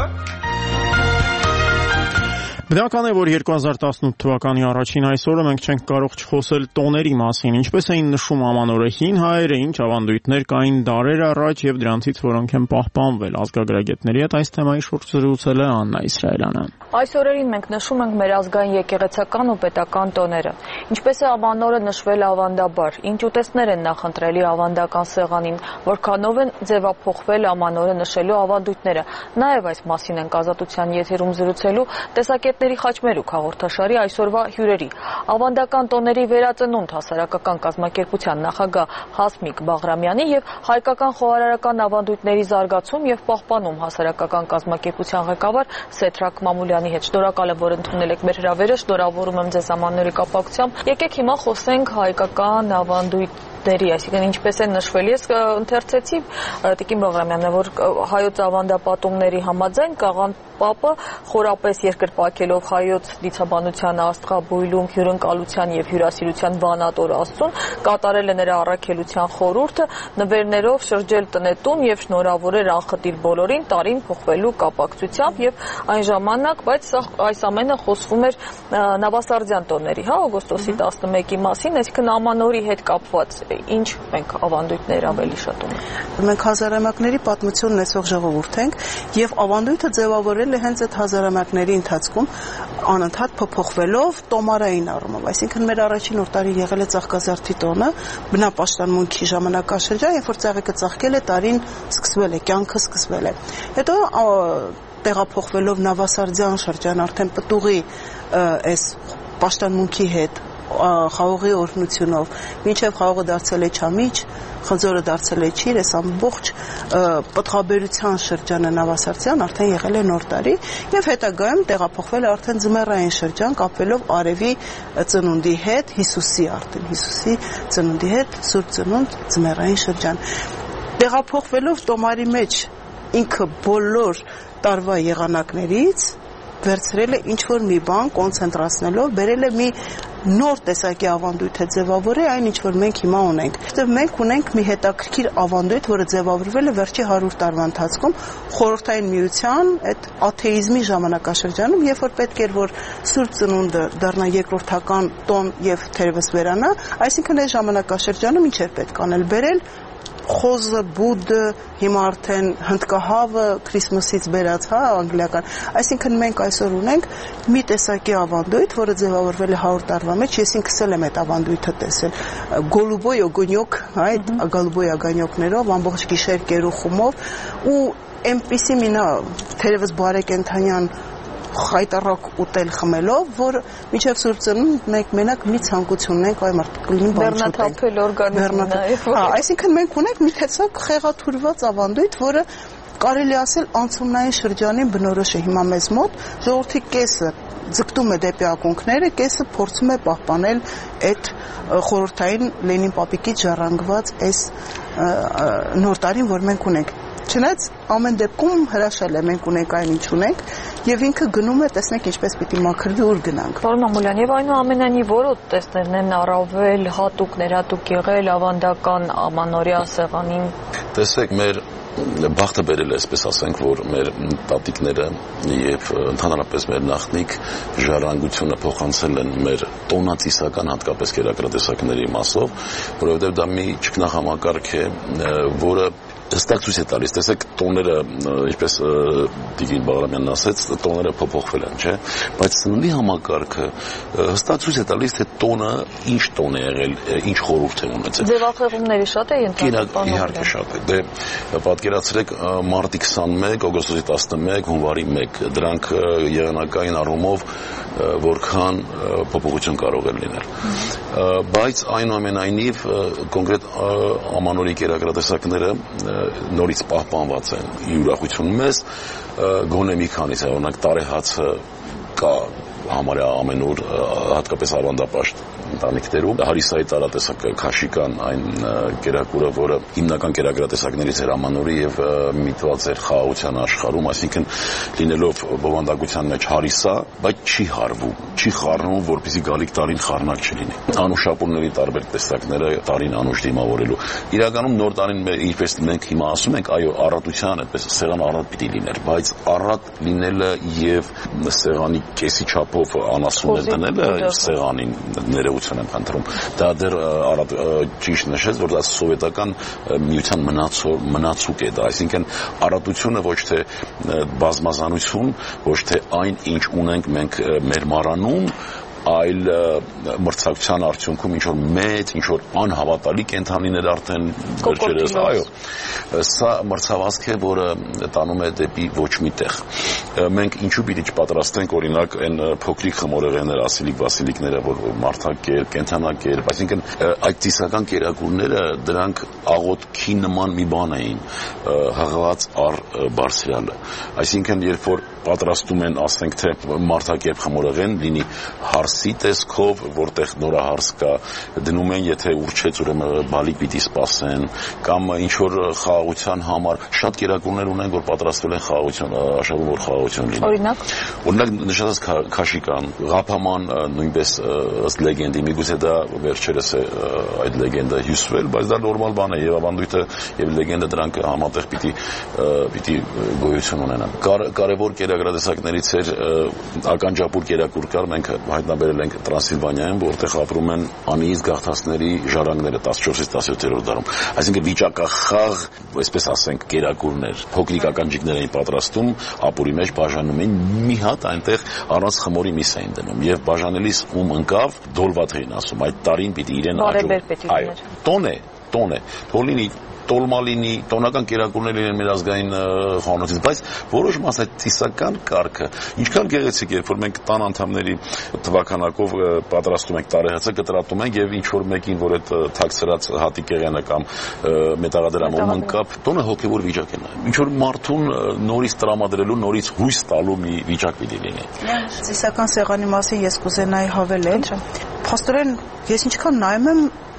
Բնական է, որ 2018 թվականի առաջին այսօրը մենք չենք կարող չխոսել տոների մասին, ինչպես էին նշում ամանորը հին հայերը, ինչ ավանդույթներ կային դարեր առաջ եւ դրանցից որոնք են պահպանվել։ Ազգագրագետների հետ այս թեմայի շուրջ զրուցել է Աննա Իսրայելյանը։ Այս օրերին մենք նշում ենք մեր ազգային եկեղեցական ու պետական տոները։ Ինչպես է ամանորը նշվել ավանդաբար, ինչ ուտեստներ են նախընտրելի ավանդական սեղանին, որքանով են ձևափոխվել ամանորը նշելու ավանդույթները։ Նաեւ այս մասին ենք Ազատության եթերում զրուցելու տեսակետների խաչմերուկ հաղորդաշարի այսօրվա հյուրերի։ Ավանդական տոների վերածնունդ հասարակական կազմակերպության նախագահ Հասմիկ Բաղրամյանի եւ հայկական խոհարարական ավանդույթների զարգացում եւ պահպանում հասարակական կազմակերպության ղեկավար Սեթրակ Մամուլյանի հետ։ Շնորհակալ եմ, որ ընդունել եք մեր հրավերը, շնորհավորում եմ ձեզ ամանորի կապակցությամբ։ Եկեք հիմա խոսենք հայկական ավանդույթների, այսինքն ինչպես են նշվել։ Ես ընթերցեցի Տիկին Բաղրամյանը, որ հայոց ավանդապատումների համաձայն Կաղան Պապը խորապես երկրպագելով հայոց դիցաբանության աստղաբույլում հյուրընկալության եւ հյուրասիրության բանատոր Աստծուն կատարել է նրա առաքելության խորհուրդը նվերներով շրջել տնետուն եւ շնորհավորել անխտիր բոլորին տարին փոխվելու կապակցությամբ եւ այն ժամանակ, բայց այս ամենը խոսվում էր Նավասարդյան տոների, օգոստոսի 11-ի մասին, այսինքն ամանորի հետ կապված ինչ մենք ավանդույթներ ավելի շատ ունենք։ Մենք հազարամյակների պատմություն ունեցող ժողովուրդ ենք եւ ավանդույթը ձևավորել է հենց այդ հազարամյակների ընթացքում անընդհատ փոփոխվելով տոմարային առումով, այսինքն մեր առաջին օրտարի եղել է Ծաղկազարդի տոնը, բնապաշտպանմունքի ժամանակաշրջան, երբ որ ծաղիկը ծաղկել է, տարին սկսվել է, կյանքը սկսվել է։ Հետո տեղափոխվելով Նավասարդյան շրջան, արդեն պտուղի այս պաշտպանմունքի հետ խաղողի օրհնությունով, մինչև խաղողը դարձել է չամիչ, խնձորը դարձել է չիր, այս ամբողջ պտղաբերության շրջանը Նավասարդյան արդեն եղել է նոր տարի եւ հետագայում տեղափոխվել է արդեն ձմեռային շրջան, կապվելով արևի ծնունդի հետ, Հիսուսի ծնունդի հետ, Սուրբ ծնունդ ձմեռային շրջան։ Տեղափոխվելով տոմարի մեջ ինքը բոլոր տարվա եղանակներից վերցրել է ինչ-որ մի բան կոնցենտրացնելով, բերել է մի նոր տեսակի ավանդույթ է ձևավորել այն ինչ որ մենք հիմա ունենք։ Որտեղ մենք ունենք մի հետաքրքիր ավանդույթ, որը ձևավորվել է վերջի 100 տարվա ընթացքում խորհրդային միության այդ աթեիզմի ժամանակաշրջանում, երբ որ պետք էր որ Սուրբ Ծնունդը դառնա երկրորդական տոն եւ թերևս վերանա, այսինքն այս ժամանակաշրջանում ինչ էր պետք անել, բերել խոզը, բուդը, հիմա արդեն հնդկահավը, քրիսմասից բերած, անգլիական։ Այսինքն մենք այսօր ունենք մի տեսակի ավանդույթ, որը ձևավորվել է 100 տարվա մեջ, ես ինքս եմ այդ ավանդույթը տեսել։ Գոլուբոյ օգոնյոկ, այդ գալուբոյ ագանյոկներով, ամբողջ գիշեր կերուխումով ու այնպիսի մինա թերևս բարեկենդանյան խայտարակ ուտել խմելով, որ մինչև Սուրբ Ծնունդ մենք մենակ մի ցանկություն ունենք այ մարդկային բան բեռնաթափել օրգանիզմը նաև։ Այսինքն մենք ունենք մի տեսակ խեղաթյուրված ավանդույթ, որը կարելի ասել անցումնային շրջանին բնորոշ է հիմա մեզ մոտ, ժողովրդի կեսը ձգտում է դեպի ակունքները, կեսը փորձում է պահպանել այդ խորհրդային Լենին պապիկից ժառանգված այս նոր տարին, որ մենք ունենք։ Չնայած ամեն դեպքում հրաշալի է, մենք ունենք այն ինչ ունենք եւ ինքը գնում է, տեսնենք ինչպես պիտի մաքրվի, ուր գնանք։ Պարոն Մամուլյան, եւ այնուամենայնիվ որոտ տեսներն են առավել հատուկ ներհատուկ եղել ավանդական ամանորյա սեղանին։ Տեսեք, մեր բախտը բերել է, այսպես ասենք, որ մեր տատիկները եւ ընդհանրապես մեր նախնիկ ժառանգությունը փոխանցել են մեր տոնածիսական հատկապես կերակրատեսակների մասով, որովհետեւ դա մի ճգնահամակարգ է, որը հստակ ցույց է տալիս, տեսեք, տոները, ինչպես Տիգին Բաղրամյանն ասաց, տոները փոփոխվել են, չէ՞, բայց սննդի համակարգը հստակ ցույց է տալիս, թե տոնը ինչ տոն է եղել, ինչ խորհուրդ է ունեցել։ Ձևախեղումների շատ է ենթադրվում։ Իհարկե շատ է։ Դե պատկերացրեք մարտի 21, օգոստոսի 11, հունվարի 1, դրանք եղանակային առումով որքան փոփոխություն կարող է լինել։ Բայց այնուամենայնիվ կոնկրետ ամանորի կերակրատեսակները նորից պահպանված են յուրախություն մեզ, գոնե մի քանիսը, օրինակ տարեհացը կա համարյա ամեն օր, հատկապես ավանդապաշտ ընտանիքներում, հարիսայի տարատեսակ քաշիկան այն կերակուրը, որը հիմնական կերակրատեսակներից էր ամանորի եւ միտված էր խաղաղության աշխարհում, այսինքն լինելով բովանդակության մեջ հարիսա, բայց չի հարվում, չի խառնում, որպեսզի գալիք տարին խառնակ չլինի։ Անուշապուրների տարբեր տեսակները տարին անուշ դիմավորելու։ Իրականում նոր տարին ինչպես մենք հիմա ասում ենք, այո, առատության այդպես սեղան առատ պիտի լիներ, բայց առատ լինելը եւ սեղանի կեսի չափով անասուն դնելը սեղանին ներողություն եմ խնդրում։ Դա դեռ ճիշտ նշեց, որ դա սովետական միության մնացուկ է դա, այսինքն առատությունը ոչ թե բազմազանություն, ոչ թե այն, ինչ ունենք մենք մեր մարանում, այլ մրցակցության արդյունքում ինչ-որ մեծ, ինչ-որ անհավատալի կենդանիներ արդեն վերջերս, այո, սա մրցավազք է, որը տանում է դեպի ոչ մի տեղ։ Մենք ինչու պիտի չպատրաստենք, օրինակ, այն փոքրիկ խմորեղենները, ասիլիկ-վասիլիկները, որ մարդակերպ, կենդանակերպ, այսինքն այդ ծիսական կերակուրները դրանք աղոթքի նման մի բան էին, հղված առ բարձրյալը։ Այսինքն, երբ որ պատրաստում են, ասենք թե մարդակերպ խմորեղեն, լինի հարսի տեսքով, որտեղ նորահարս կա, դնում են, եթե ուռչեց, ուրեմն բալիկ պիտի սպասեն, կամ ինչ որ խաղաղության համար շատ կերակուրներ ունեն, որ պատրաստվել են խաղաղություն, աշխարհում որ խաղաղություն լինի։ Օրինակ նշած քաշիկան, ղափաման նույնպես ըստ լեգենդի, միգուցե դա վերջերս է այդ լեգենդը հյուսվել, բայց դա նորմալ բան է եւ ավանդույթը եւ լեգենդը դրանք համատեղ պիտի գոյություն ունենան։ Կարևոր կերակրատեսակներից էր ականջապուր կերակուր կար, մենք հայտնաբերել ենք Տրանսիլվանիայում, որտեղ ապրում են անիից գաղթածների ժառանգները 14-ից 17-րդ դարում։ Այսինքն վիճակախաղ, այսպես ասենք, կերակուրներ, փոքրիկ ականջիկներ էին պատրաստում, ապուրի մեջ բաժանում էին, մի հատ այնտեղ առանց խմորի միս էին դնում եւ բաժանելիս ում ընկավ, դոլվաթ էին ասում, այդ տարին պիտի իրեն աջում։ Այո, տոն է, թող լինի տոլմա լինի, տոնական կերակուրներ լինեն մեր ազգային խոհանոցից, բայց որոշ մաս այդ ծիսական կարգը, ինչքան գեղեցիկ է, երբ որ մենք տան անդամների թվականակով պատրաստում ենք տարեհացը, կտրատում ենք եւ ինչ որ մեկին, որ այդ թաքցրած հատիկեղենը կամ մետաղադրամում ընկավ, տոնը հոգեվոր վիճակ է նայում։ Ինչ որ մարդուն նորից տրամադրելու, նորից հույս տալու մի վիճակ պիտի լինի։ Ծիսական սեղանի մասին ես կուզենայի հավելել։ Փաստորեն ես ինչքան նայում եմ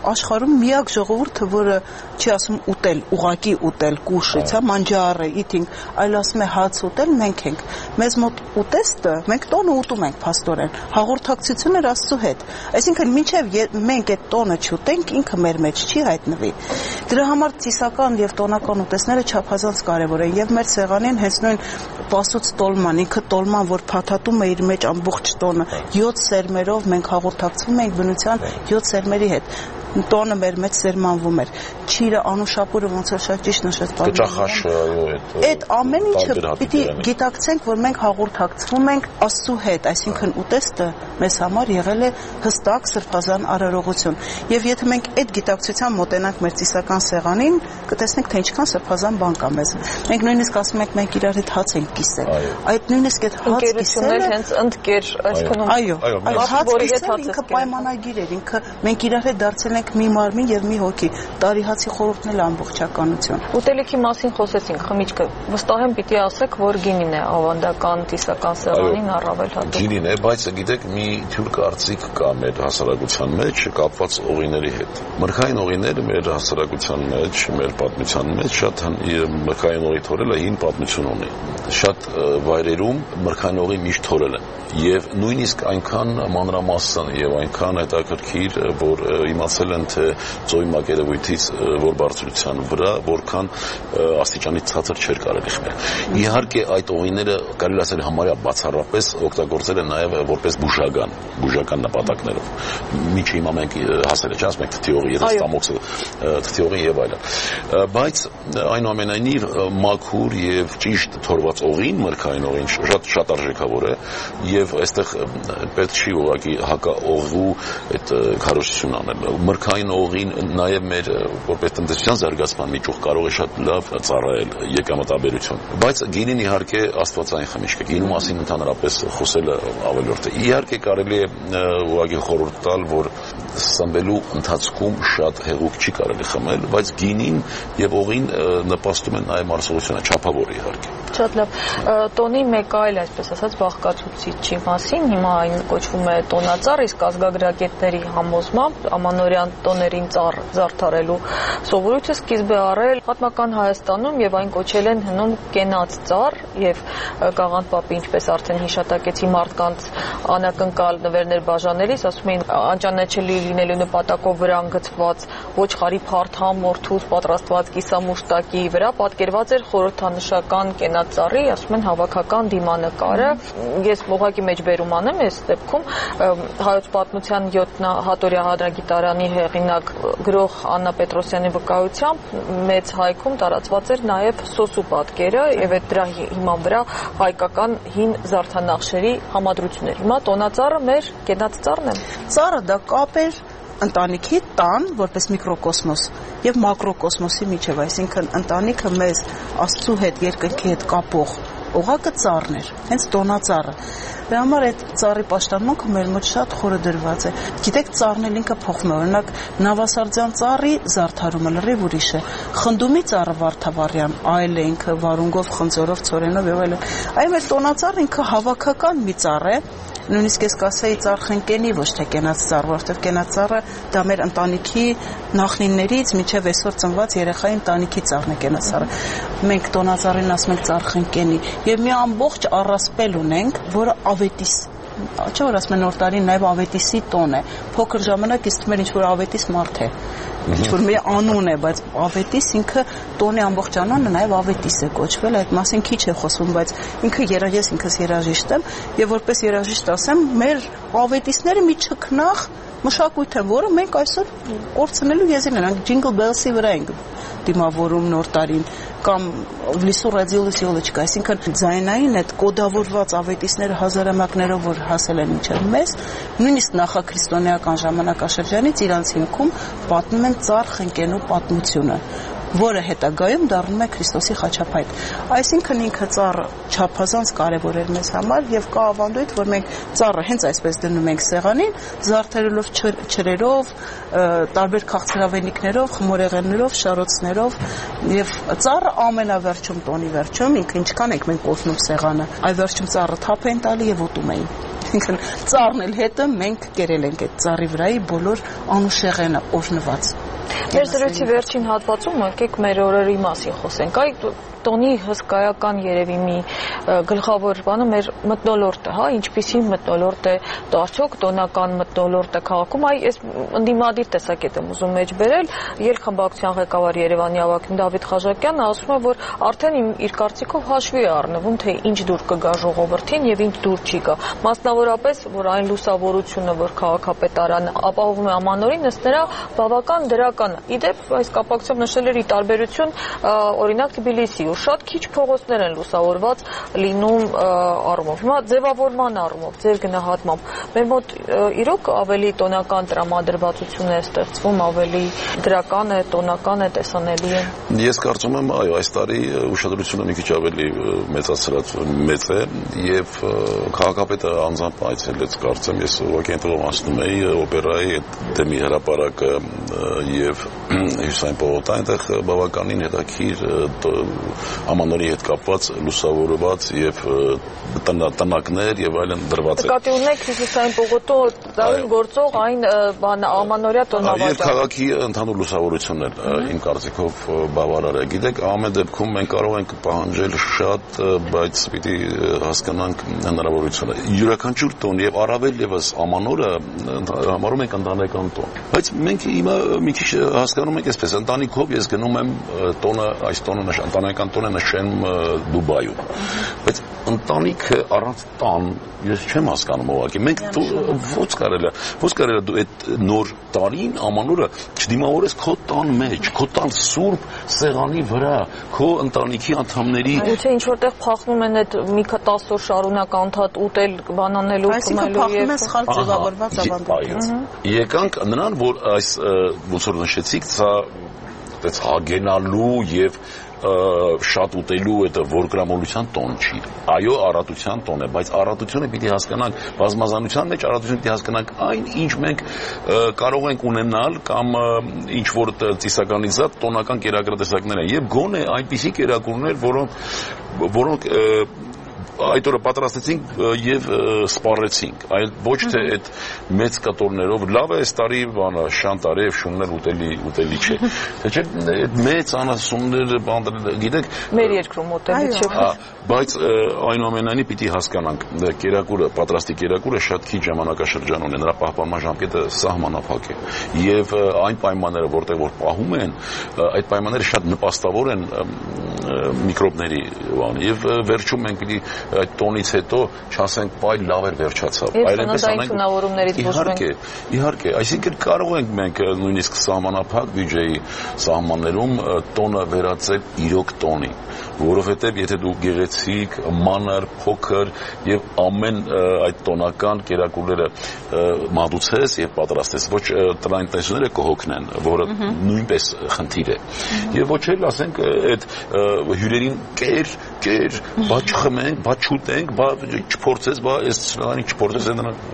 աշխարհում միակ ժողովուրդը, որը չի ասում ուտել, ուղակի ուտել, կուշից, հա, մանջարը, eating, այլ ասում է հաց ուտել, մենք ենք։ Մեզ մոտ ուտեստը, մենք տոնը ուտում ենք փաստորեն, հաղորդակցությունը Աստծո հետ։ Այսինքն մինչև մենք այդ տոնը չուտենք, ինքը մեր մեջ չի հայտնվի։ Դրա համար ծիսական եւ տոնական ուտեստները չափազանց կարեւոր են եւ մեր սեղանին հենց նույն Պասուց տոլման, ինքը տոլման, որ փաթաթում է իր մեջ ամբողջ տոնը 7 սերմերով մենք հաղորդակցվում ենք բնության 7 սերմերի հետ։ Տոնը մեր մեջ սերմանվում էր։ Չիրը, անուշապուրը ոնց որ շատ ճիշտ նշեց Կճախաշը, այդ ամեն ինչը պիտի գիտակցենք, որ մենք հաղորդակցվում ենք Աստծո հետ, այսինքն ուտեստը մեզ համար եղել է հստակ սրբազան արարողություն։ Եվ եթե մենք այդ գիտակցությամբ մոտենանք մեր ծիսական սեղանին, կտեսնենք, թե ինչքան սրբազան բան կա մեզ։ Մենք նույնիսկ ասում ենք, մենք իրար հետ հաց ենք կիսել։ Այդ նույնիսկ այդ հաց կիսելը հենց ընդկեր, այսինքն այո, հաց կիսելը ինքը պայմանագիր էր, ինքը մենք իրար հետ դարձել ենք մի մարմին եւ մի հոգի։ Տարի հացի խորհուրդն էլ ամբողջականություն։ Ուտելիքի մասին խոսեցինք, խմիչքը վստահ եմ պիտի ասեք, որ գինին է ավանդական ծիսական սեղանին առավել հատուկ։ Գինին է, բայց գիտեք, մի թյուր կարծիք կա մեր հասարակության մեջ կապված օղիների հետ։ Մրգային օղիները մեր հասարակության մեջ, մեր պատմության մեջ շատ մրգային օղի թորելը հին պատմություն ունի։ Շատ վայրերում մրգային օղի միշտ թորել են եւ նույնիսկ այնքան մանրամասն եւ այնքան հետաքրքիր, որ իմացել են թե ծոյի մակերևույթից որ բարձրության վրա որքան աստիճանի ցածր չէր կարելի խմել։ Իհարկե այդ օղիները կարելի ասել համարյա բացառապես օգտագործել են նաեւ որպես բուժական նպատակներով։ Միջի հիմա մենք հասել ենք, ասում ենք թթի օղի, եթե ստամոքսը թթի օղի եւ այլն։ Բայց այնուամենայնիվ մաքուր եւ ճիշտ թորված օղին, մրգային օղին շատ արժեքավոր է եւ այստեղ պետք չի ուղղակի հակաօղու այդ քարոզություն անել։ Մրգային օղին նաև մեր որպես տնտեսության զարգացման միջոց կարող է շատ լավ ծառայել եկամտաբերություն։ Բայց գինին իհարկե աստվածային խմիչք է։ Գինու մասին ընդհանրապես խոսելը ավելորդ է։ Իհարկե կարելի է ուղղակի խորհուրդ տալ, որ սնվելու ընթացքում շատ հեղուկ չի կարելի խմել, բայց գինին եւ օղին նպաստում են նաև մարսողությունը, չափավոր իհարկե։ Շատ լավ։ Տոնի մեկ այլ, այսպես ասած, բաղկացուցիչի մասին, հիմա այն կոչվում է տոնածառ, իսկ ազգագրագետների համոզմամբ ամանորյան տոներին զարդարելու սովորույթը սկիզբ է առել պատմական Հայաստանում եւ այն կոչել են հնում կենաց ծառ եւ Գաղանդ Պապի, ինչպես արդեն հիշատակեցի, մարդկանց անակնկալ նվերներ բաժանելիս ասում էին անճանաչելի լինելու նպատակով վրան գծված ոչխարի փարթամ մորթուց պատրաստված կիսամուշտակի վրա պատկերված էր խորհրդանշական կենաց ծառի, ասում են հավաքական դիմանկարը։ Ես ուղղակի մեջբերում անեմ այս դեպքում հայոց պատմության 7-հատորյա հանրագիտարանի հեղինակ գրող Աննա Պետրոսյանի վկայությամբ մեծ հայքում տարածված էր նաև սոսու պատկերը եւ այդ դրա հիման վրա հայկական հին զարդանախշերի համադրություններ։ Հիմա տոնածառը մեր կենաց ծառն է։ Ծառը դա կապ էր ընտանիքի տան որպես միկրոկոսմոս եւ մակրոկոսմոսի միջև, այսինքն ընտանիքը մեզ Աստծո հետ, երկնքի հետ կապող օղակը ծառն էր, հենց տոնածառը։ Դրա համար այդ ծառի պաշտամունքը մեր մոտ շատ խորը դրված է։ Գիտեք, ծառն էլ ինքը փոխվում է, օրինակ Նավասարդյան ծառի զարդարումը լրիվ ուրիշ է։ Խնդումի ծառը Վարդավառյան այլ է, ինքը վարունգով, խնձորով, ցորենով եւ այլն։ Այո, մեր տոնածառը ինքը հավաքական մի ծառ է։ Նույնիսկ ես կասեի ծառխնկենի, ոչ թե կենաց ծառ, որովհետև կենաց ծառը դա մեր ընտանիքի նախնիներից մինչև այսօր ծնված երեխայի ընտանիքի ծառն է կենաց ծառը։ Մենք տոնածառին ասում ենք ծառխնկենի եւ մի ամբողջ առասպել ունենք, որը ավետիս Չէ՞ որ ասում են նոր տարին նաև ավետիսի տոն է։ Փոքր ժամանակ իսկ մեր ինչ որ ավետիս մարդ է։ Ինչ որ մի անուն է, բայց ավետիս ինքը տոնի ամբողջ անունը նաև ավետիս է կոչվել, այդ մասին քիչ է խոսվում, բայց ինքը ես ինքս երաժիշտ եմ եւ որպես երաժիշտ ասեմ, մեր ավետիսները մի չքնախ մշակույթ են, որը մենք այսօր կորցնելու եզրին ենք, Jingle Bells-ի վրա ենք դիմավորում նոր տարին կամ լիսու ռադիոլուս յոլոչկա, այսինքն ձայնային այդ կոդավորված ավետիսները հազարամյակներով որ հասել են մինչև մեզ, նույնիսկ նախաքրիստոնեական ժամանակաշրջանից իրանց հիմքում պատմում են ծառ խնկենու պատմությունը, որը հետագայում դառնում է Քրիստոսի խաչապայտ։ Այսինքն ինքը ծառը չափազանց կարևոր էր մեզ համար եւ կա ավանդույթ, որ մենք ծառը հենց այսպես դնում ենք սեղանին, զարդարելով չրերով, տարբեր քաղցրավենիքներով, խմորեղեններով, շարոցներով եւ ծառը ամենավերջում տոնի վերջում ինքը ինչքան ենք մենք օգնում սեղանը, այ վերջում ծառը թափ են տալի եւ ուտում էին։ Այսինքն ծառն էլ հետը մենք կերել ենք այդ ծառի վրայի բոլոր անուշեղենը օրնված։ Մեր զրույցի վերջին հատվածում եկեք մեր օրերի մասին խոսենք։ Այդ տոնի հսկայական երևի մի գլխավոր բանը մեր մթնոլորտը, հա, ինչպիսի մթնոլորտ է, արդյոք տոնական մթնոլորտ է քաղաքում, այս ընդդիմադիր տեսակետ եմ ուզում մեջ բերել, ելքխմբակցության ղեկավար Երևանի ավագին Դավիթ Խաչատյանը ասում է, որ արդեն իր կարծիքով հաշվի է առնվում, թե ինչ դուր կգա ժողովրդին եւ ինչ դուր չի գա։ Մասնավորապես, որ այն լուսավորությունը, որ քաղաքապետարանը ապահովում է ամանորին, ըստ նրա բավական դրական է։ Իդեպ այս կապակցությամբ նշել էր ի տարբերություն օրինակ Թբիլիսի, շատ քիչ փողոցներ են լուսավորված լինում առումով։ Հիմա ձևավորման առումով, ձեր գնահատմամբ, մեր մոտ իրոք ավելի տոնական տրամադրվածություն է ստեղծվում, ավելի դրական է, տոնական է, տեսանելի է։ Ես կարծում եմ, այո, այս տարի ուշադրությունը մի քիչ ավելի մեծ է եւ քաղաքապետը անձամբ այցելեց, կարծեմ, ես ուղղակի ընտրողացնում էի օպերայի դեմի հրապարակը եւ Հյուսային պողոտա, այնտեղ բավականին հետաքրքիր ամանորի հետ կապված լուսավորված եւ տնակներ եւ այլն դրված է։ Նկատի ունեք Հյուսային պողոտում գործող այն ամանորյա տոնավաճառը։ Եվ քաղաքի ընդհանուր լուսավորությունն էլ իմ կարծիքով բավարար է։ Գիտեք, ամեն դեպքում մենք կարող ենք պահանջել շատ, բայց պիտի հասկանանք հնարավորությունը։ Յուրաքանչյուր տոն եւ առավել եւս ամանորը համարում ենք ընտանեկան տոն։ Բայց մենք հիմա մի քիչ հասկանում ենք այսպես, ընտանիքով ես գնում եմ այս տոնը ընտանեկան տոնը նշեմ Դուբայում։ Բայց ընտանիքը առանց տան ես չեմ հասկանում ուղղակի։ Մենք ո՞նց կարելի է դու այդ նոր տարին ամանորը չդիմավորես քո տան մեջ, քո տան սուրբ սեղանի վրա, քո ընտանիքի անդամների։ Եթե ինչ որտեղ փախնում են այդ մի 10 օր շարունակ անդադ ուտել, բանանելու, խմելու եւ սխալ ձևավորված ավանդույթ։ Եկանք նրան, որ այս ոնց որ նշեցիք, դա հագենալու եւ շատ ուտելու այդ որգրամոլության տոն չի։ Այո, առատության տոն է, բայց առատությունը պիտի հասկանանք բազմազանության մեջ, առատությունը պիտի հասկանանք այն, ինչ մենք կարող ենք ունենալ կամ ինչ որ ծիսականիզատ տոնական կերակրատեսակներ են եւ գոնե այնպիսի կերակուրներ, որոնք այդ օրը պատրաստեցինք եւ սպառեցինք, այլ ոչ թե այդ մեծ կտորներով։ Լավ է, այս տարի բանը շանտարև շուններ ուտելի չէ։ Թե չէ մեծ անասուններ գիտեք մեր երկրում ուտելի չէ։ Բայց այնուամենայնիվ պիտի հասկանանք, կերակուրը, պատրաստի կերակուրը շատ քիչ ժամանակաշրջան ունի, նրա պահպանման ժամկետը սահմանափակ է։ Եվ այն պայմանները, որտեղ որ պահում են, այդ պայմանները շատ նպաստավոր են միկրոբների բան։ Եվ վերջում մենք պիտի այդ տոնից հետո չասենք բայ լավ էր վերջացավ, այլ այնպես անենք իհարկե, այսինքն կարող ենք մենք նույնիսկ սահմանափակ բյուջեի սահմաններում տոնը վերածել իրոք տոնի, որովհետև եթե դու գեղեցիկ, մանր, փոքր եւ ամեն այդ տոնական կերակուրները մատուցես եւ պատրաստես, ոչ տնային տնտեսությունները կհոգնեն, որը նույնպես խնդիր է։ Եվ ոչ էլ ասենք այդ հյուրերին կեր, բա չխմենք, բա չուտենք, բա չփորձես, բա այս սրանի չփորձես այնա։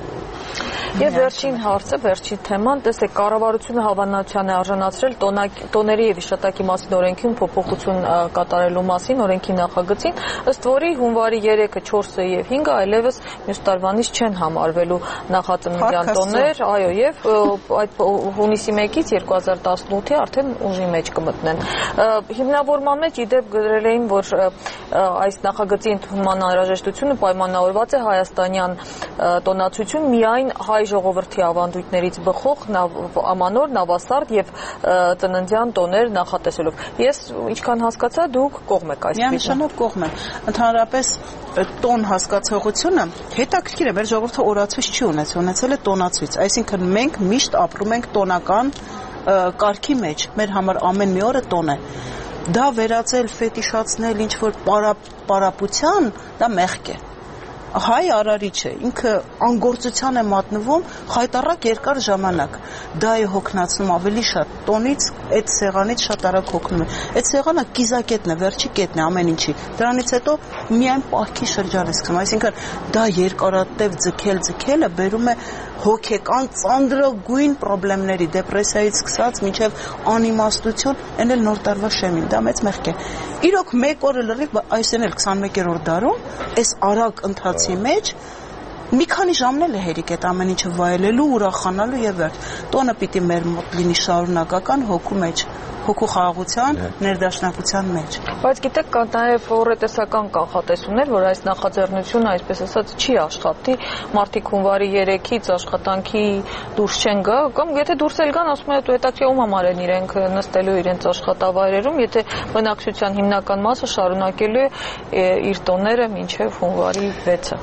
Եվ վերջին հարցը, վերջին թեման, տեսեք, կառավարությունը հավանության է արժանացրել տոների եւ իշտակի մասին օրենքում փոփոխություն կատարելու մասին օրենքի նախագծին, ըստ որի հունվարի 3-ը, 4-ը եւ 5-ը այլևս մյուս տարվանից չեն համարվելու նախածննդյան տոներ, այո, եւ այդ հունիսի 1-ից 2018-ի արդեն ուժի մեջ կմտնեն։ Հիմնավորման մեջ իդեպ գրել էին, որ այս նախագծի ընդունման անհրաժեշտությունը պայմանավորված է հայաստանյան տոնացություն միայն հայ ժողովրդի ավանդույթներից բխող ամանոր, նավասարդ եւ ծննդյան տոներ նախատեսելով։ Ես ինչքան հասկացա, դուք կողմ եք այս պիտի։ Միանշանակ կողմ եմ։ Ընդհանրապես տոն հասկացողությունը հետաքրքիր է, մեր ժողովուրդը օրացույց չի ունեցել է տոնացույց, այսինքն մենք միշտ ապրում ենք տոնական կարգի մեջ, մեր համար ամեն մի օրը տոն է։ Դա վերածել, ֆետիշացնել ինչ-որ պարապության, դա մեղք է։ Հայ արարիչ է, ինքը անգործության է մատնվում խայտառակ երկար ժամանակ, դա է հոգնացնում ավելի շատ տոնից, այդ սեղանից շատ արագ հոգնում է, այդ սեղանը կիզակետն է, վերջի կետն է ամեն ինչի, դրանից հետո միայն պահքի շրջան է սկսում, այսինքն դա երկարատև ձգելը բերում է հոգեկան ծանրագույն պրոբլեմների, դեպրեսիայից սկսած մինչև անիմաստություն, այն էլ նոր տարվա շեմին, դա մեծ մեղք է։ Իրոք մեկ օրը լրիվ, այսին էլ 21-րդ դարում, այս արագ ընթացի մեջ մի քանի ժամն է հերիք այդ ամեն ինչը վայելելու, ուրախանալու եւ վերջ։ Տոնը պիտի մեր մոտ լինի շարունակական հոգու մեջ, հոգու խաղաղության, ներդաշնակության մեջ։ Բայց գիտեք, կա նաև հոռետեսական կանխատեսումներ, որ այս նախաձեռնությունը, այսպես ասած, չի աշխատի, մարդիկ հունվարի 3-ից աշխատանքի դուրս չեն գա, կամ եթե դուրս էլ գան, ասում են, հետաքրքիր ում համար են իրենք նստելու իրենց աշխատավայրերում, եթե բնակչության հիմնական մասը շարունակելու է իր տոները մինչև հունվարի 6-ը։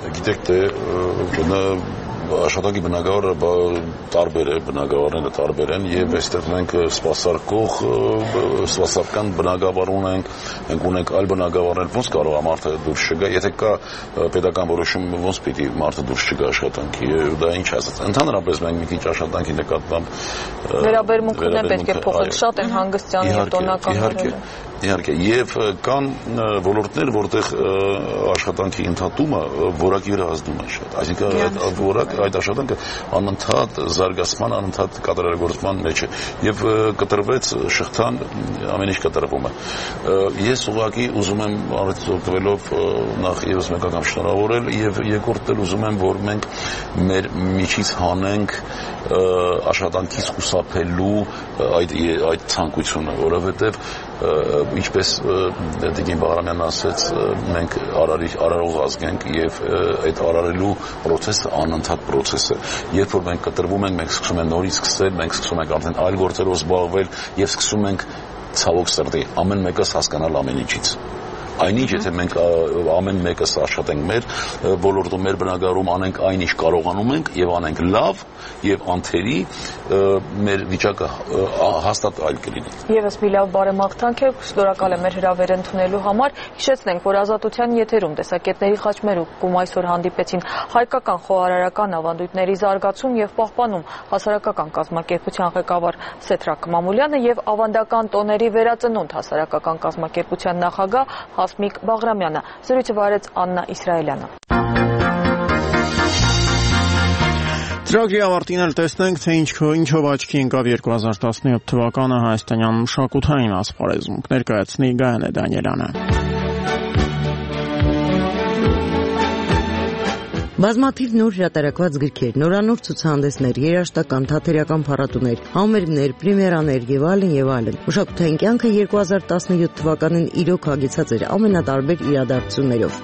Գիտեք, աշխատանքի բնակավարը տարբեր է, բնակավարները տարբեր են եւ այստեղ մենք սպասարկական բնակավար ունենք, մենք ունենք այլ բնակավարներ, ոնց կարող է մարդը դուրս չգա, եթե կա պետական որոշում, ոնց պիտի մարդը դուրս չգա աշխատանքի, դա ինչ ասած։ Ընդհանրապես մենք մի քիչ աշխատանքի նկատմամբ վերաբերմունքն պետք է փոխել, շատ են հանգստյան եւ տոնական։ Իհարկե, եւ կան ոլորտներ, որտեղ աշխատանքի ընդհատումը որակի վրա ազդում է շատ։ Այսինքն այդ աշխատանքը անընդհատ զարգացման, անընդհատ կատարելագործման մեջ է եւ կտրվեց շղթան, ամեն ինչ կտրվում է։ Ես ուղղակի ուզում եմ առանցօգտվելով նախ եւս մեկ անգամ շնորհավորել եւ երկրորդ էլ ուզում եմ, որ մենք մեր միջից հանենք աշխատանքից խուսափելու այդ ցանկությունը, որովհետեւ ինչպես Տիկին Բաղրամյանն ասաց, մենք արարող ազգ ենք եւ այդ արարելու process-ը անընդհատ process է։ Երբ որ մենք կտրվում ենք, մենք սկսում ենք նորից սկսել, մենք սկսում ենք արդեն այլ գործերով զբաղվել եւ սկսում ենք ցավոք սրտի ամեն մեկս հասկանալ ամեն ինչից։ Այնինչ, եթե մենք ամեն մեկս աշխատենք մեր ոլորտում, մեր բնակարարում անենք այն ինչ կարողանում ենք եւ անենք լավ եւ անթերի, մեր վիճակը հաստատ այլ կլինի։ Եվս մի լավ բարեմաղթանք է, շնորհակալ եմ մեր հրավերը ընդունելու համար։ Հիշեցնենք, որ Ազատության եթերում տեսակետների խաչմերուկում այսօր հանդիպեցին հայկական խոհարարական ավանդույթների զարգացում եւ պահպանում հասարակական կազմակերպության ղեկավար Սեդրակ Մամուլյանը եւ ավանդական տոների վերածնունդ հասարակական կազմակերպության նախագահ Հասմիկ Բաղրամյանը։ Զրույցը վարեց Աննա Իսրայելյանը։ Ծրագրի ավարտին էլ տեսնենք, թե ինչով աչքի ընկավ 2017 թվականը հայաստանյան մշակութային ասպարեզում։ Ներկայացնի Գայանե Դանիելյանը։ Բազմաթիվ նոր հրատարակված գրքեր, նորանոր ցուցահանդեսներ, երաժշտական, թատերական փառատոներ, համերգներ, պրեմիերաներ եւ այլն։ Մշակութային կյանքը 2017 թվականին իրոք հագեցած էր ամենատարբեր իրադարձություններով։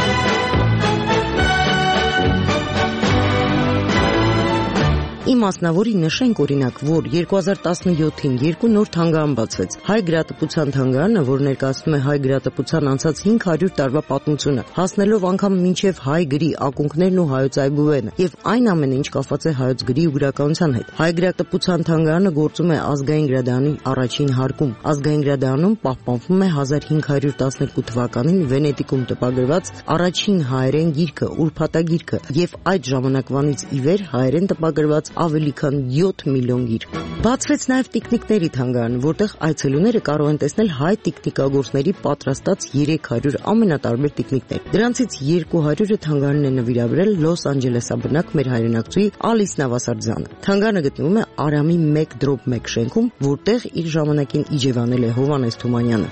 Իմ մասնավորին նշենք օրինակ, որ 2017-ին երկու նոր թանգարան բացվեց։ Հայ գրատպության թանգարանը, որ ներկայացնում է հայ գրատպության անցած 500 տարվա պատմությունը, հասնելով անգամ մինչև հայ գրի ակունքներն ու հայոց այբուբենը, եւ այն ամենը, ինչ կապված է հայոց գրի ու գրականության հետ։ Հայ գրատպության թանգարանը գործում է Ազգային գրադարանի առաջին հարկում։ Ազգային գրադարանում պահպանվում է 1512 թվականին Վենետիկում տպագրված առաջին հայերեն գիրքը, ուրփաթագիրքը, եւ այդ ժամանակվանից ի վեր հայերեն տպագրված ավելի քան 7 միլիոն գիրք։ Բացվեց նաև տիկնիկների թանգարան, որտեղ այցելուները կարող են տեսնել հայ տիկնիկագործների պատրաստած 300 ամենատարբեր տիկնիկներ։ Դրանցից 200-ը թանգարանն է նվիրաբերել Լոս Անջելեսաբնակ մեր հայրենակցուի Ալիս Նավասարդզյանը։ Թանգարանը գտնվում է Արամի 1/1 շենքում, որտեղ իր ժամանակին իջևանել է Հովհաննես Թումանյանը։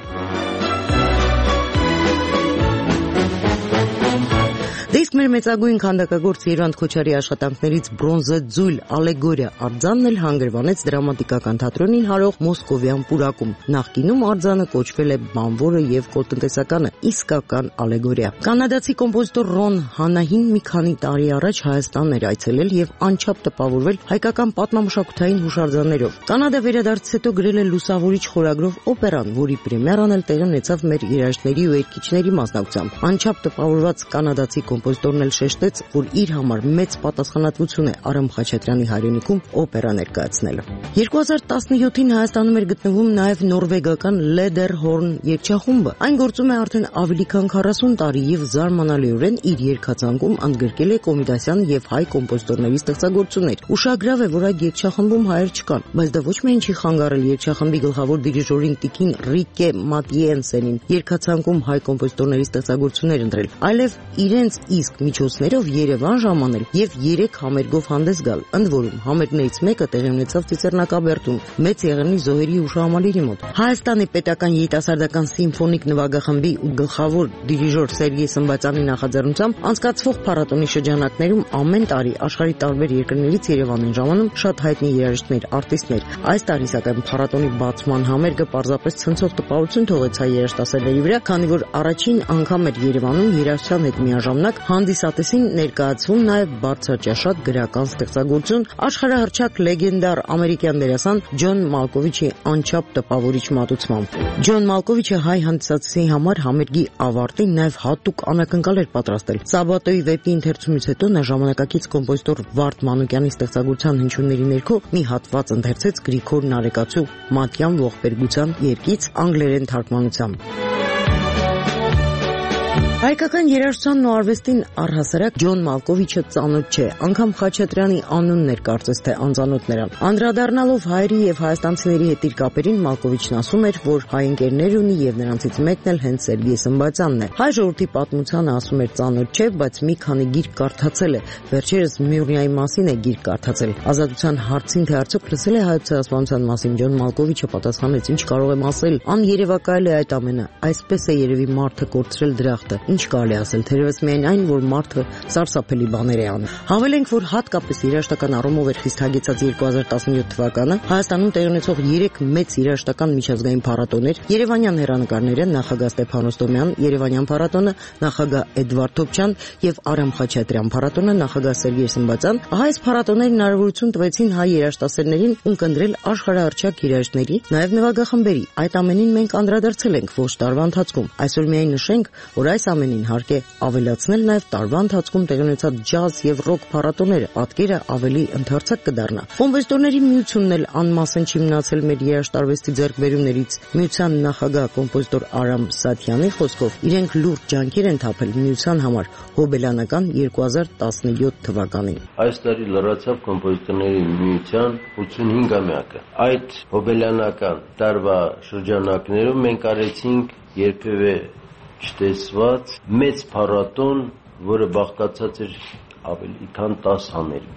Իսկ մեր մեծագույն քանդակագործ Երվանդ Քոչարի աշխատանքներից բրոնզե ձույլ ալեգորիա արձանն էլ հանգրվանեց դրամատիկական թատրոնին հարող Մոսկովյան պուրակում։ Նախկինում արձանը կոչվել է բանվորը եւ կոլտնտեսականը, իսկական ալեգորիա։ Կանադացի կոմպոզիտոր Ռոն Հանահին մի քանի տարի առաջ Հայաստան էր այցելել եւ անչափ տպավորվել հայկական պատմամշակութային հուշարձաններով։ Կանադա վերադարձից հետո գրել է Լուսավորիչ խորագրով օպերան, որի պրեմիերան էլ տեղի ունեցավ մեր երաժիշտների ու երգիչների մասնակցությամբ։ Անչափ տպավորված կանադացի կոմպոզիտորն էլ շեշտեց, որ իր համար մեծ պատասխանատվություն է Արամ Խաչատրյանի հայրենիքում օպերա ներկայացնելը։ 2017-ին Հայաստանում էր գտնվում նաև նորվեգական Lederhorn երգչախումբը։ Այն գործում է արդեն ավելի քան 40 տարի եւ զարմանալիորեն իր երգացանկում ընդգրկել է Կոմիտասյան եւ հայ կոմպոզիտորների ստեղծագործություններ։ Ուշագրավ է, որ այդ երգչախմբում հայեր չկան, բայց դա ոչ միայն չի խանգարել երգչախմբի գլխավոր դիրիժորին Տիկին Ռիկե Մատիենսենին երգացանկում հայ կոմպոզիտորների ստեղծագործություններ ընտրել, այլև իրենց իսկ իսկ միջոցներով Երևան ժամանել եւ 3 համերգով հանդես գալ։ Ընդ որում համերգներից մեկը տեղի ունեցավ Ծիծեռնակաբերդում մեծ եղեռնի զոհերի հուշահամալիրի մոտ։ Հայաստանի պետական երիտասարդական սիմֆոնիկ նվագախմբի ու գլխավոր դիրիժոր Սերգեյ Սմբատյանի նախաձեռնությամբ անցկացվող փառատոնի շրջանակներում ամեն տարի աշխարհի տարբեր երկրներից Երևան են ժամանում շատ հայտնի երաժիշտներ, արտիստներ։ Այս տարի սակայն փառատոնի բացման համերգը պարզապես ցնցող տպավորություն թողեց հայ երաժշտասերների վրա, քանի որ առաջին անգամ էր Երևանում երաժշտության հետ միաժամանակ հանդիսատեսին ներկայացվում նաև բարձրաճաշակ գրական ստեղծագործություն աշխարհահռչակ լեգենդար ամերիկյան դերասան Ջոն Մալկովիչի անչափ տպավորիչ մատուցմամբ։ Ջոն Մալկովիչը հայ հանդիսատեսի համար համերգի ավարտին նաև հատուկ անակնկալ էր պատրաստել։ Սաբատոյի վեպի ընթերցումից հետո նա ժամանակակից կոմպոզիտոր Վարդ Մանուկյանի ստեղծագործության հնչյունների ներքո մի հատված ընթերցեց Գրիգոր Նարեկացու Մատյան ողբերգության երկից անգլերեն թարգմանությամբ։ Հայկական երաժշտությանն ու արվեստին առհասարակ Ջոն Մալկովիչը ծանոթ չէ, անգամ Խաչատրյանի անունն էր կարծես թե անծանոթ նրան։ Անդրադառնալով հայերի եւ հայաստանցիների հետ իր կապերին Մալկովիչն ասում էր, որ հայ ընկերներ ունի եւ նրանցից մեկն էլ հենց Սերգեյ Սմբատյանն է։ Հայ ժողովրդի պատմությանը ասում էր ծանոթ չէ, բայց մի քանի գիրք կարդացել է։ Վերջերս Մյուրնիայի մասին է գիրք կարդացել։ Ազատության հարցին թե արդյոք լսել է հայոց ցեղասպանության մասին Ջոն Մալկովիչը պատասխանեց. ինչ կարող եմ ասել, աներևակայել է այդ ամենը։ Այսպես է երևի մարդը կորցրել դրախտը։ Ինչ կարելի ասել, թերևս միայն այն, որ մարդը սարսափելի բաներ է անում։ Հավելենք, որ հատկապես երաժշտական առումով էր խիստ հագեցած 2017 թվականը Հայաստանում տեղի ունեցող 3 մեծ երաժշտական միջազգային փառատոներ՝ Երևանյան հեռանկարները, նախագահ Ստեփան Օստոմյան, Երևանյան փառատոնը, նախագահ Էդվարդ Թոփչյան եւ Արամ Խաչատրյան փառատոնը, նախագահ Սերգեյ Սմբատյան։ Այս փառատոները հնարավորություն տվեցին հայ երաժշտասերներին ունկնդրել աշխարհահռչակ երաժիշտների, նաեւ նվագախմբերի։ Այդ ամենին մենք անդրադարձել ենք ողջ տարվա ընթացքում։ Այսօր միայն նշենք, որ այս ամենին հարկ է ավելացնել նաև տարվա ընթացքում տեղի ունեցած ջազ եւ ռոք փառատոները, պատկերը ավելի ընդարձակ կդառնա։ Կոմպոզիտորների միությունն էլ անմասն չի մնացել մեր երաժշտարվեստի ձեռքբերումներից։ Միության նախագահ կոմպոզիտոր Արամ Սաթյանի խոսքով իրենք լուրջ ջանքեր են թափել միության համար հոբելյանական 2017 թվականին։ Այս տարի լրացավ կոմպոզիտորների միության 85-ամյակը։ Այդ հոբելյանական տարվա շրջանակներում մենք արեցինք երբևէ չտեսված մեծ փառատոն, որը բաղկացած էր ավելի քան 10 համերի։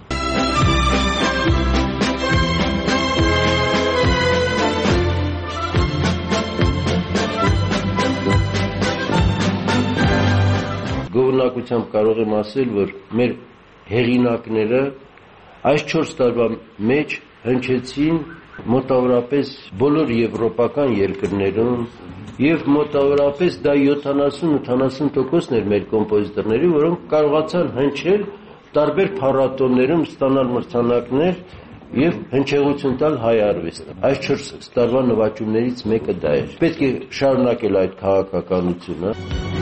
Գովնակությամբ կարող եմ ասել, որ մեր հեղինակները այս 4 տարվա մեջ հնչեցին մոտավորապես բոլոր եվրոպական երկրներում եւ մոտավորապես դա 70-80% էր մեր կոմպոզիտորների, որոնք կարողացան հնչել տարբեր փառատոներում, ստանալ մրցանակներ եւ հնչեղություն տալ հայ արվեստը։ Այս 4 տարվա նվաճումներից մեկը դա էր։ Պետք է շարունակել այդ քաղաքականությունը։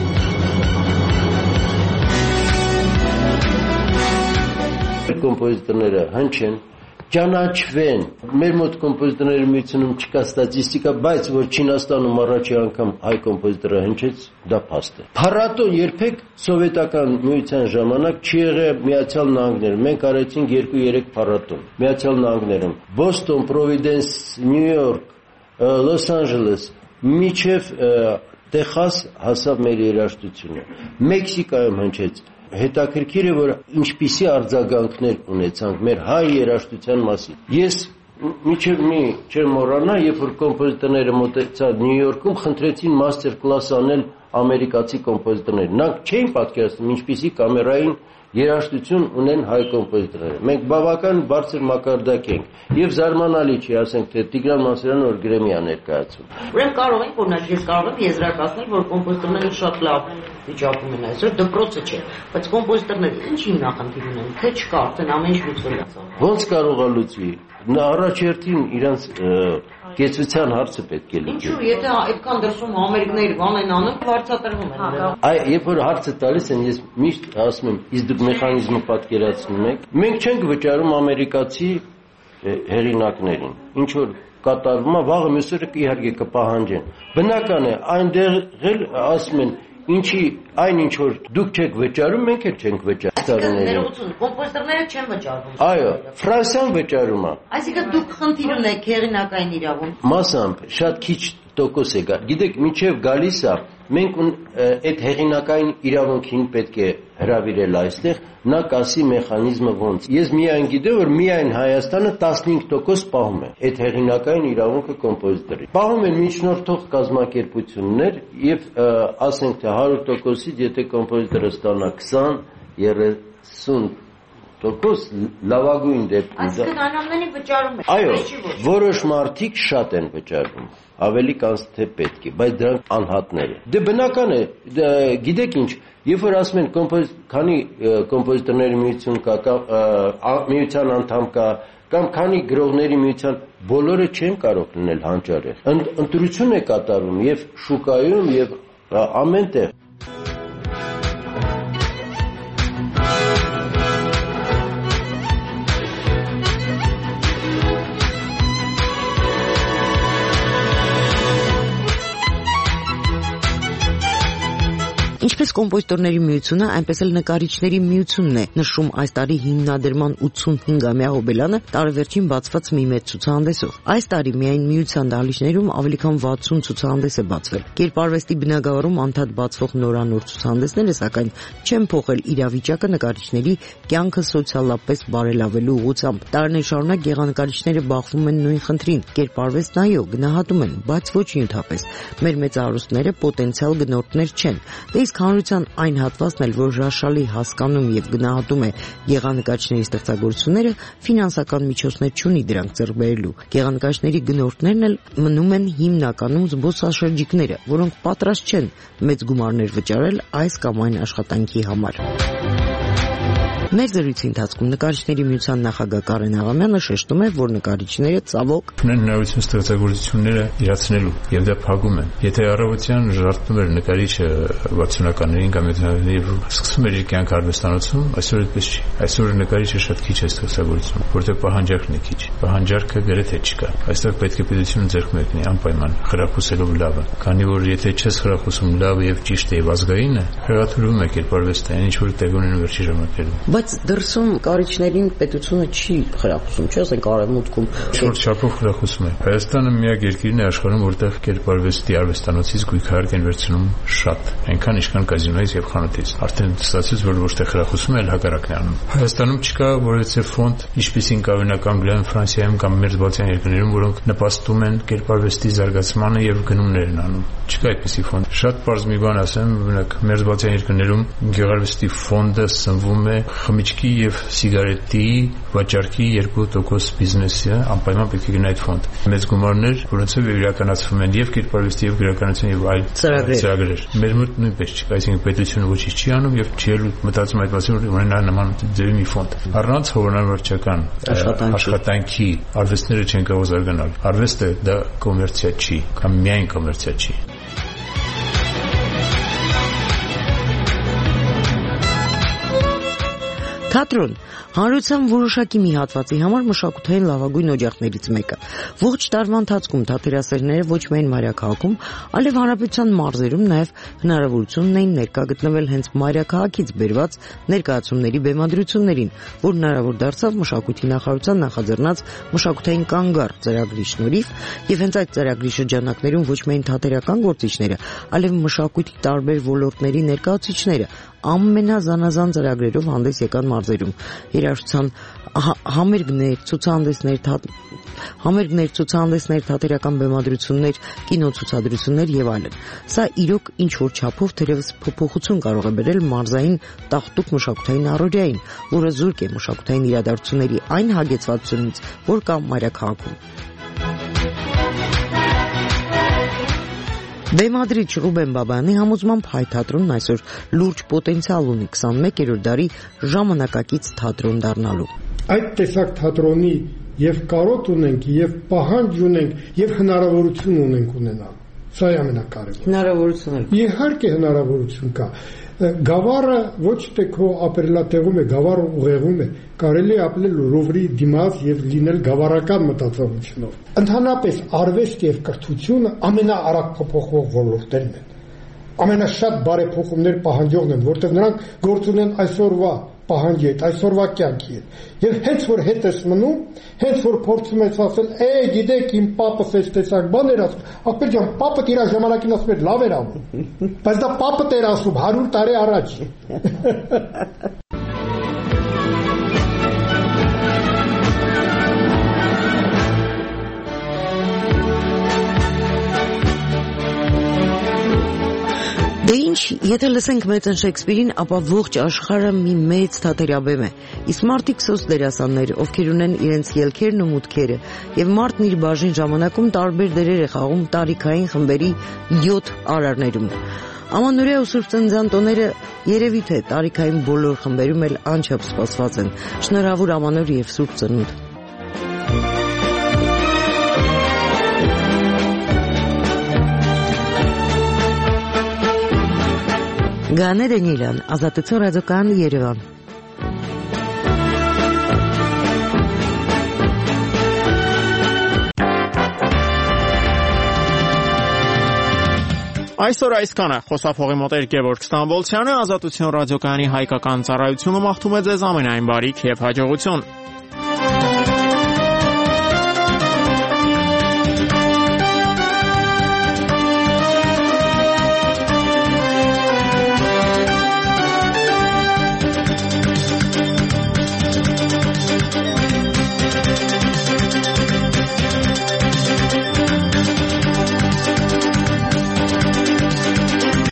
Կոմպոզիտորները հնչեն, ճանաչվեն։ Մեր մոտ կոմպոզիտորների միությունում չկա ստատիստիկա, բայց որ Չինաստանում առաջի անգամ հայ կոմպոզիտորը հնչեց, դա փաստ է։ Փառատոն երբեք սովետական միության ժամանակ չի եղել Միացյալ Նահանգներում։ Մենք արեցինք 2-3 փառատոն Միացյալ Նահանգներում, Բոստոն, Պրովիդենս, Նյու Յորք, Լոս Անջելես, միջև Տեխաս հասավ մեր երաժշտությունը։ Մեքսիկայում հնչեց։ Հետաքրքիր է, որ ինչպիսի արձագանքներ ունեցանք մեր հայ երաժշտության մասին։ Ես միջև մի չեմ մոռանա, երբ որ կոմպոզիտորները մոտեցան Նյու Յորքում, խնդրեցին մաստեր կլաս անել ամերիկացի կոմպոզիտորներ։ Նրանք չէին պատկերացնում ինչպիսի կամերային երաժշտություն ունեն հայ կոմպոզիտորները։ Մենք բավական բարձր մակարդակ ենք եւ զարմանալի չի, ասենք թե Տիգրան Մանսուրյանը որ Գրեմի է ներկայացում։ Ուրեմն կարող ենք օրինակ ես կարող եմ եզրակացնել, որ կոմպոզիտորները շատ լավ վիճակում են այսօր, դպրոցը չէ, բայց կոմպոզիտորները ինչ հիմնախնդիր ունեն, թե չկա, արդեն ամեն ինչ լուծվել է։ Ոնց կարող է լուծվի։ Առաջերտին իրանց կեցության հարցը պետք է լուծի։ Ինչու, եթե այդքան դրսում համերգներ բան են անում, հարցատրվում են։ Երբ որ հարցը տալիս են, ես միշտ ասում եմ, իսկ դուք մեխանիզմը պատկերացնում եք։ Մենք չենք վճարում ամերիկացի հեղինակներին։ Ինչ որ կատարվում է, վաղը մյուսերը իհարկե կպահանջեն։ Բնական է, այնտեղ էլ ասում են ինչի այն ինչ որ դուք չեք վճարում, մենք էլ չենք վճարում։ Ներողություն, կոմպոզիտորները չեն վճարում։ Այո, Ֆրանսիան վճարում է։ Այսինքն դուք խնդիր ունեք հեղինակային իրավունք։ Մասամբ շատ քիչ է գա։ Գիտեք, մինչև գալիս է, մենք այդ հեղինակային իրավունքին պետք է հրավիրել այստեղ, նա կասի մեխանիզմը ոնց։ Ես միայն գիտեմ, որ միայն Հայաստանը 15% պահում է այդ հեղինակային իրավունքը կոմպոզիտորի։ Պահում են միջնորդող կազմակերպություններ եւ ասենք թե 100%-ից եթե կոմպոզիտորը ստանա 20-30% լավագույն դեպքում։ Այսինքն անամենի վճարում է։ Այո, որոշ մարդիկ շատ են վճարում, ավելի քան թե պետք է, բայց դրանք անհատներ են։ Դե բնական է, գիտեք ինչ, երբ որ ասում են քանի կոմպոզիտորների միություն կա, միության անդամ կա, կամ քանի գրողների միության, բոլորը չեն կարող լինել հանճարեղ։ Ընտրություն է կատարում եւ շուկայում եւ ամեն տեղ։ Ինչպես կոմպոզիտորների միությունը, այնպես էլ նկարիչների միությունն է նշում այս տարի հիմնադրման 85-ամյա հոբելյանը տարեվերջին բացված մի մեծ ցուցահանդեսով։ Այս տարի միայն միության դահլիճներում ավելի քան 60 ցուցահանդես է բացվել։ Կերպարվեստի բնագավառում անդադ բացվող նորանոր ցուցահանդեսները սակայն չեն փոխել իրավիճակը նկարիչների կյանքը սոցիալապես բարելավելու ուղղությամբ։ Տարիներ շարունակ գեղանկարիչները բախվում են նույն խնդրին։ Կերպարվեստն այո, գնահատում են, բայց ոչ նյութապես։ Մեր մեծահարուստները պոտենցիալ գնորդներ չեն։ Իսկ հանրության այն հատվածն էլ, որ հրաշալի հասկանում եւ գնահատում է գեղանկարիչների ստեղծագործությունները, ֆինանսական միջոցներ չունի դրանք ձեռք բերելու։ Գեղանկարիչների գնորդներն էլ մնում են հիմնականում զբոսաշրջիկները, որոնք պատրաստ չեն մեծ գումարներ վճարել այս կամ այն աշխատանքի համար։ Մեր զրույցի ընթացքում նկարիչների միության նախագահ Կարեն Աղամյանը շեշտում է, որ նկարիչները ցավոք ունեն հնարավորություն ստեղծագործությունները իրացնելու եւ դա փակում են։ Եթե առավոտյան ժարտում էր նկարիչը 60-ականներին կամ 70-ականներին սկսում էր իր կյանքը արվեստանոցում, այսօր այդպես չի։ Այսօր նկարիչը շատ քիչ է ստեղծագործում, որտեղ պահանջարկն է քիչ։ Պահանջարկը գրեթե չկա։ Այստեղ պետք է պետությունը ձեռք մեկնի անպայման խրախուսելով լավը, քանի որ եթե չես խրախուսում լավը եւ ճիշտը եւ ազգայինը, հրաթուրում է կերպարվեստը, ինչ որ տեղ ունեն վերջի ժամանակներում։ Բայց դրսում կարիչներին պետությունը չի խրախուսում, չէ՞, ասենք արևմուտքում շուրջ չափով խրախուսում է։ Հայաստանը միակ երկիրն է աշխարհում, որտեղ կերպարվեստի արվեստանոցից գույքահարկ են վերցնում շատ, այնքան ինչքան կազինոից եւ խանութից։ Արդեն ստացվեց, որ ոչ թե խրախուսում է, այլ հակառակն է անում։ Հայաստանում չկա որևէ ֆոնդ, ինչպիսին կա օրինակ Անգլիայում, Ֆրանսիայում կամ մերձբալթյան երկրներում, որոնք նպաստում են կերպարվեստի զարգացմանը եւ գնումներ են անում։ Չկա այդպիսի ֆոնդ։ Շատ པարզ մի բան ասեմ, օրինակ մերձբալթյան երկրներում գեղարվեստի ֆոնդը սնվում է խմիչքի եւ սիգարետի վաճառքի 2% բիզնեսը, անպայման պետք է գնա այդ ֆոնդ։ Մեծ գումարներ, որոնցով իրականացվում են եւ կերպարվեստի եւ գրականության եւ այլ ծրագրեր։ Մեր մոտ նույնպես չկա, այսինքն պետությունը ոչինչ չի անում եւ չի մտածում այդ մասին, որ ունենա նման ձևի մի ֆոնդ։ Առանց հովանավորչական աշխատանքի արվեստները չեն կարող զարգանալ։ Արվեստը դա կոմերցիա չի, կամ միայն կոմերցիա չի։ Թատրոն հանրության որոշակի մի հատվածի համար մշակութային լավագույն օջախներից մեկը։ Ողջ տարվա ընթացքում թատերասերները ոչ միայն մայրաքաղաքում, այլև հանրապետության մարզերում նաև հնարավորություն ունեին ներկա գտնվել հենց մայրաքաղաքից բերված ներկայացումների բեմադրություններին, որ հնարավոր դարձավ մշակույթի նախարարության նախաձեռնած մշակութային կանգառ ծրագրի շնորհիվ, եւ հենց այդ ծրագրի շրջանակներում ոչ միայն թատերական գործիչները, այլև մշակույթի տարբեր ոլորտների ներկայացուցիչները ամենազանազան ծրագրերով հանդես եկան մարզերում։ Երաժշտության համերգներ, ցուցահանդեսներ, թատերական բեմադրություններ, կինոցուցադրություններ եւ այլն։ Սա իրոք ինչ որ չափով թերևս փոփոխություն կարող է բերել մարզային տաղտուկ մշակութային առօրյային, որը զուրկ է մշակութային իրադարձությունների այն հագեցվածությունից, որ կա մայրաքաղաքում։ Բեմադրիչ Ռուբեն Բաբայանի համոզմամբ հայ թատրոնն այսօր լուրջ պոտենցիալ ունի 21-րդ դարի ժամանակակից թատրոն դառնալու։ Այդ տեսակ թատրոնի եւ կարոտ ունենք, եւ պահանջ ունենք, եւ հնարավորություն ունենք ունենալ։ Սա է ամենակարևորը։ Հնարավորություն։ Իհարկե հնարավորություն կա։ Գավառը ոչ թե քո ապրելատեղում է, գավառը ուղեղում է, կարելի է ապրել Լուվրի դիմաց եւ լինել գավառական մտածողությունով։ Ընդհանրապես արվեստ եւ կրթությունը ամենաարագ փոփոխվող ոլորտներն են։ Ամենաշատ բարեփոխումներ պահանջողն են, որտեղ նրանք գործ ունեն այսօրվա պահանջի հետ, այսօրվա կյանքի հետ։ Եվ հենց որ հետ ես մնում, հենց որ փորձում ես ասել, գիտեք, իմ պապս այս տեսակ բան էր ասում, ախպեր ջան, պապը իր ժամանակին ասում էր լավ էր անում։ Բայց դա պապը էր ասում 100 տարի առաջ։ Դե ինչ, եթե լսենք Մեծն Շեքսպիրին, ապա ողջ աշխարհը մի մեծ թատերաբեմ է։ Իսկ մարդիկ սոս դերասաններ, ովքեր ունեն իրենց ելքերն ու մուտքերը, եւ մարդն իր բաժին ժամանակում տարբեր դերեր է խաղում տարիքային խմբերի 7 արարներում։ Ամանորյա ու Սուրբ Ծննդյան տոները երևի թե տարիքային բոլոր խմբերում էլ անչափ սպասված են։ Շնորհավոր Ամանոր եւ Սուրբ Ծնունդ։ Գանե Դանիելյան, Ազատություն ռադիոկայան Երևան։ Այսօր այսքանը խոսափողի մոտ Գևորգ Ստամբոլցյանը, Ազատություն ռադիոկայանի հայկական ծառայությունը մաղթում է ձեզ ամենայն բարիք եւ հաջողություն։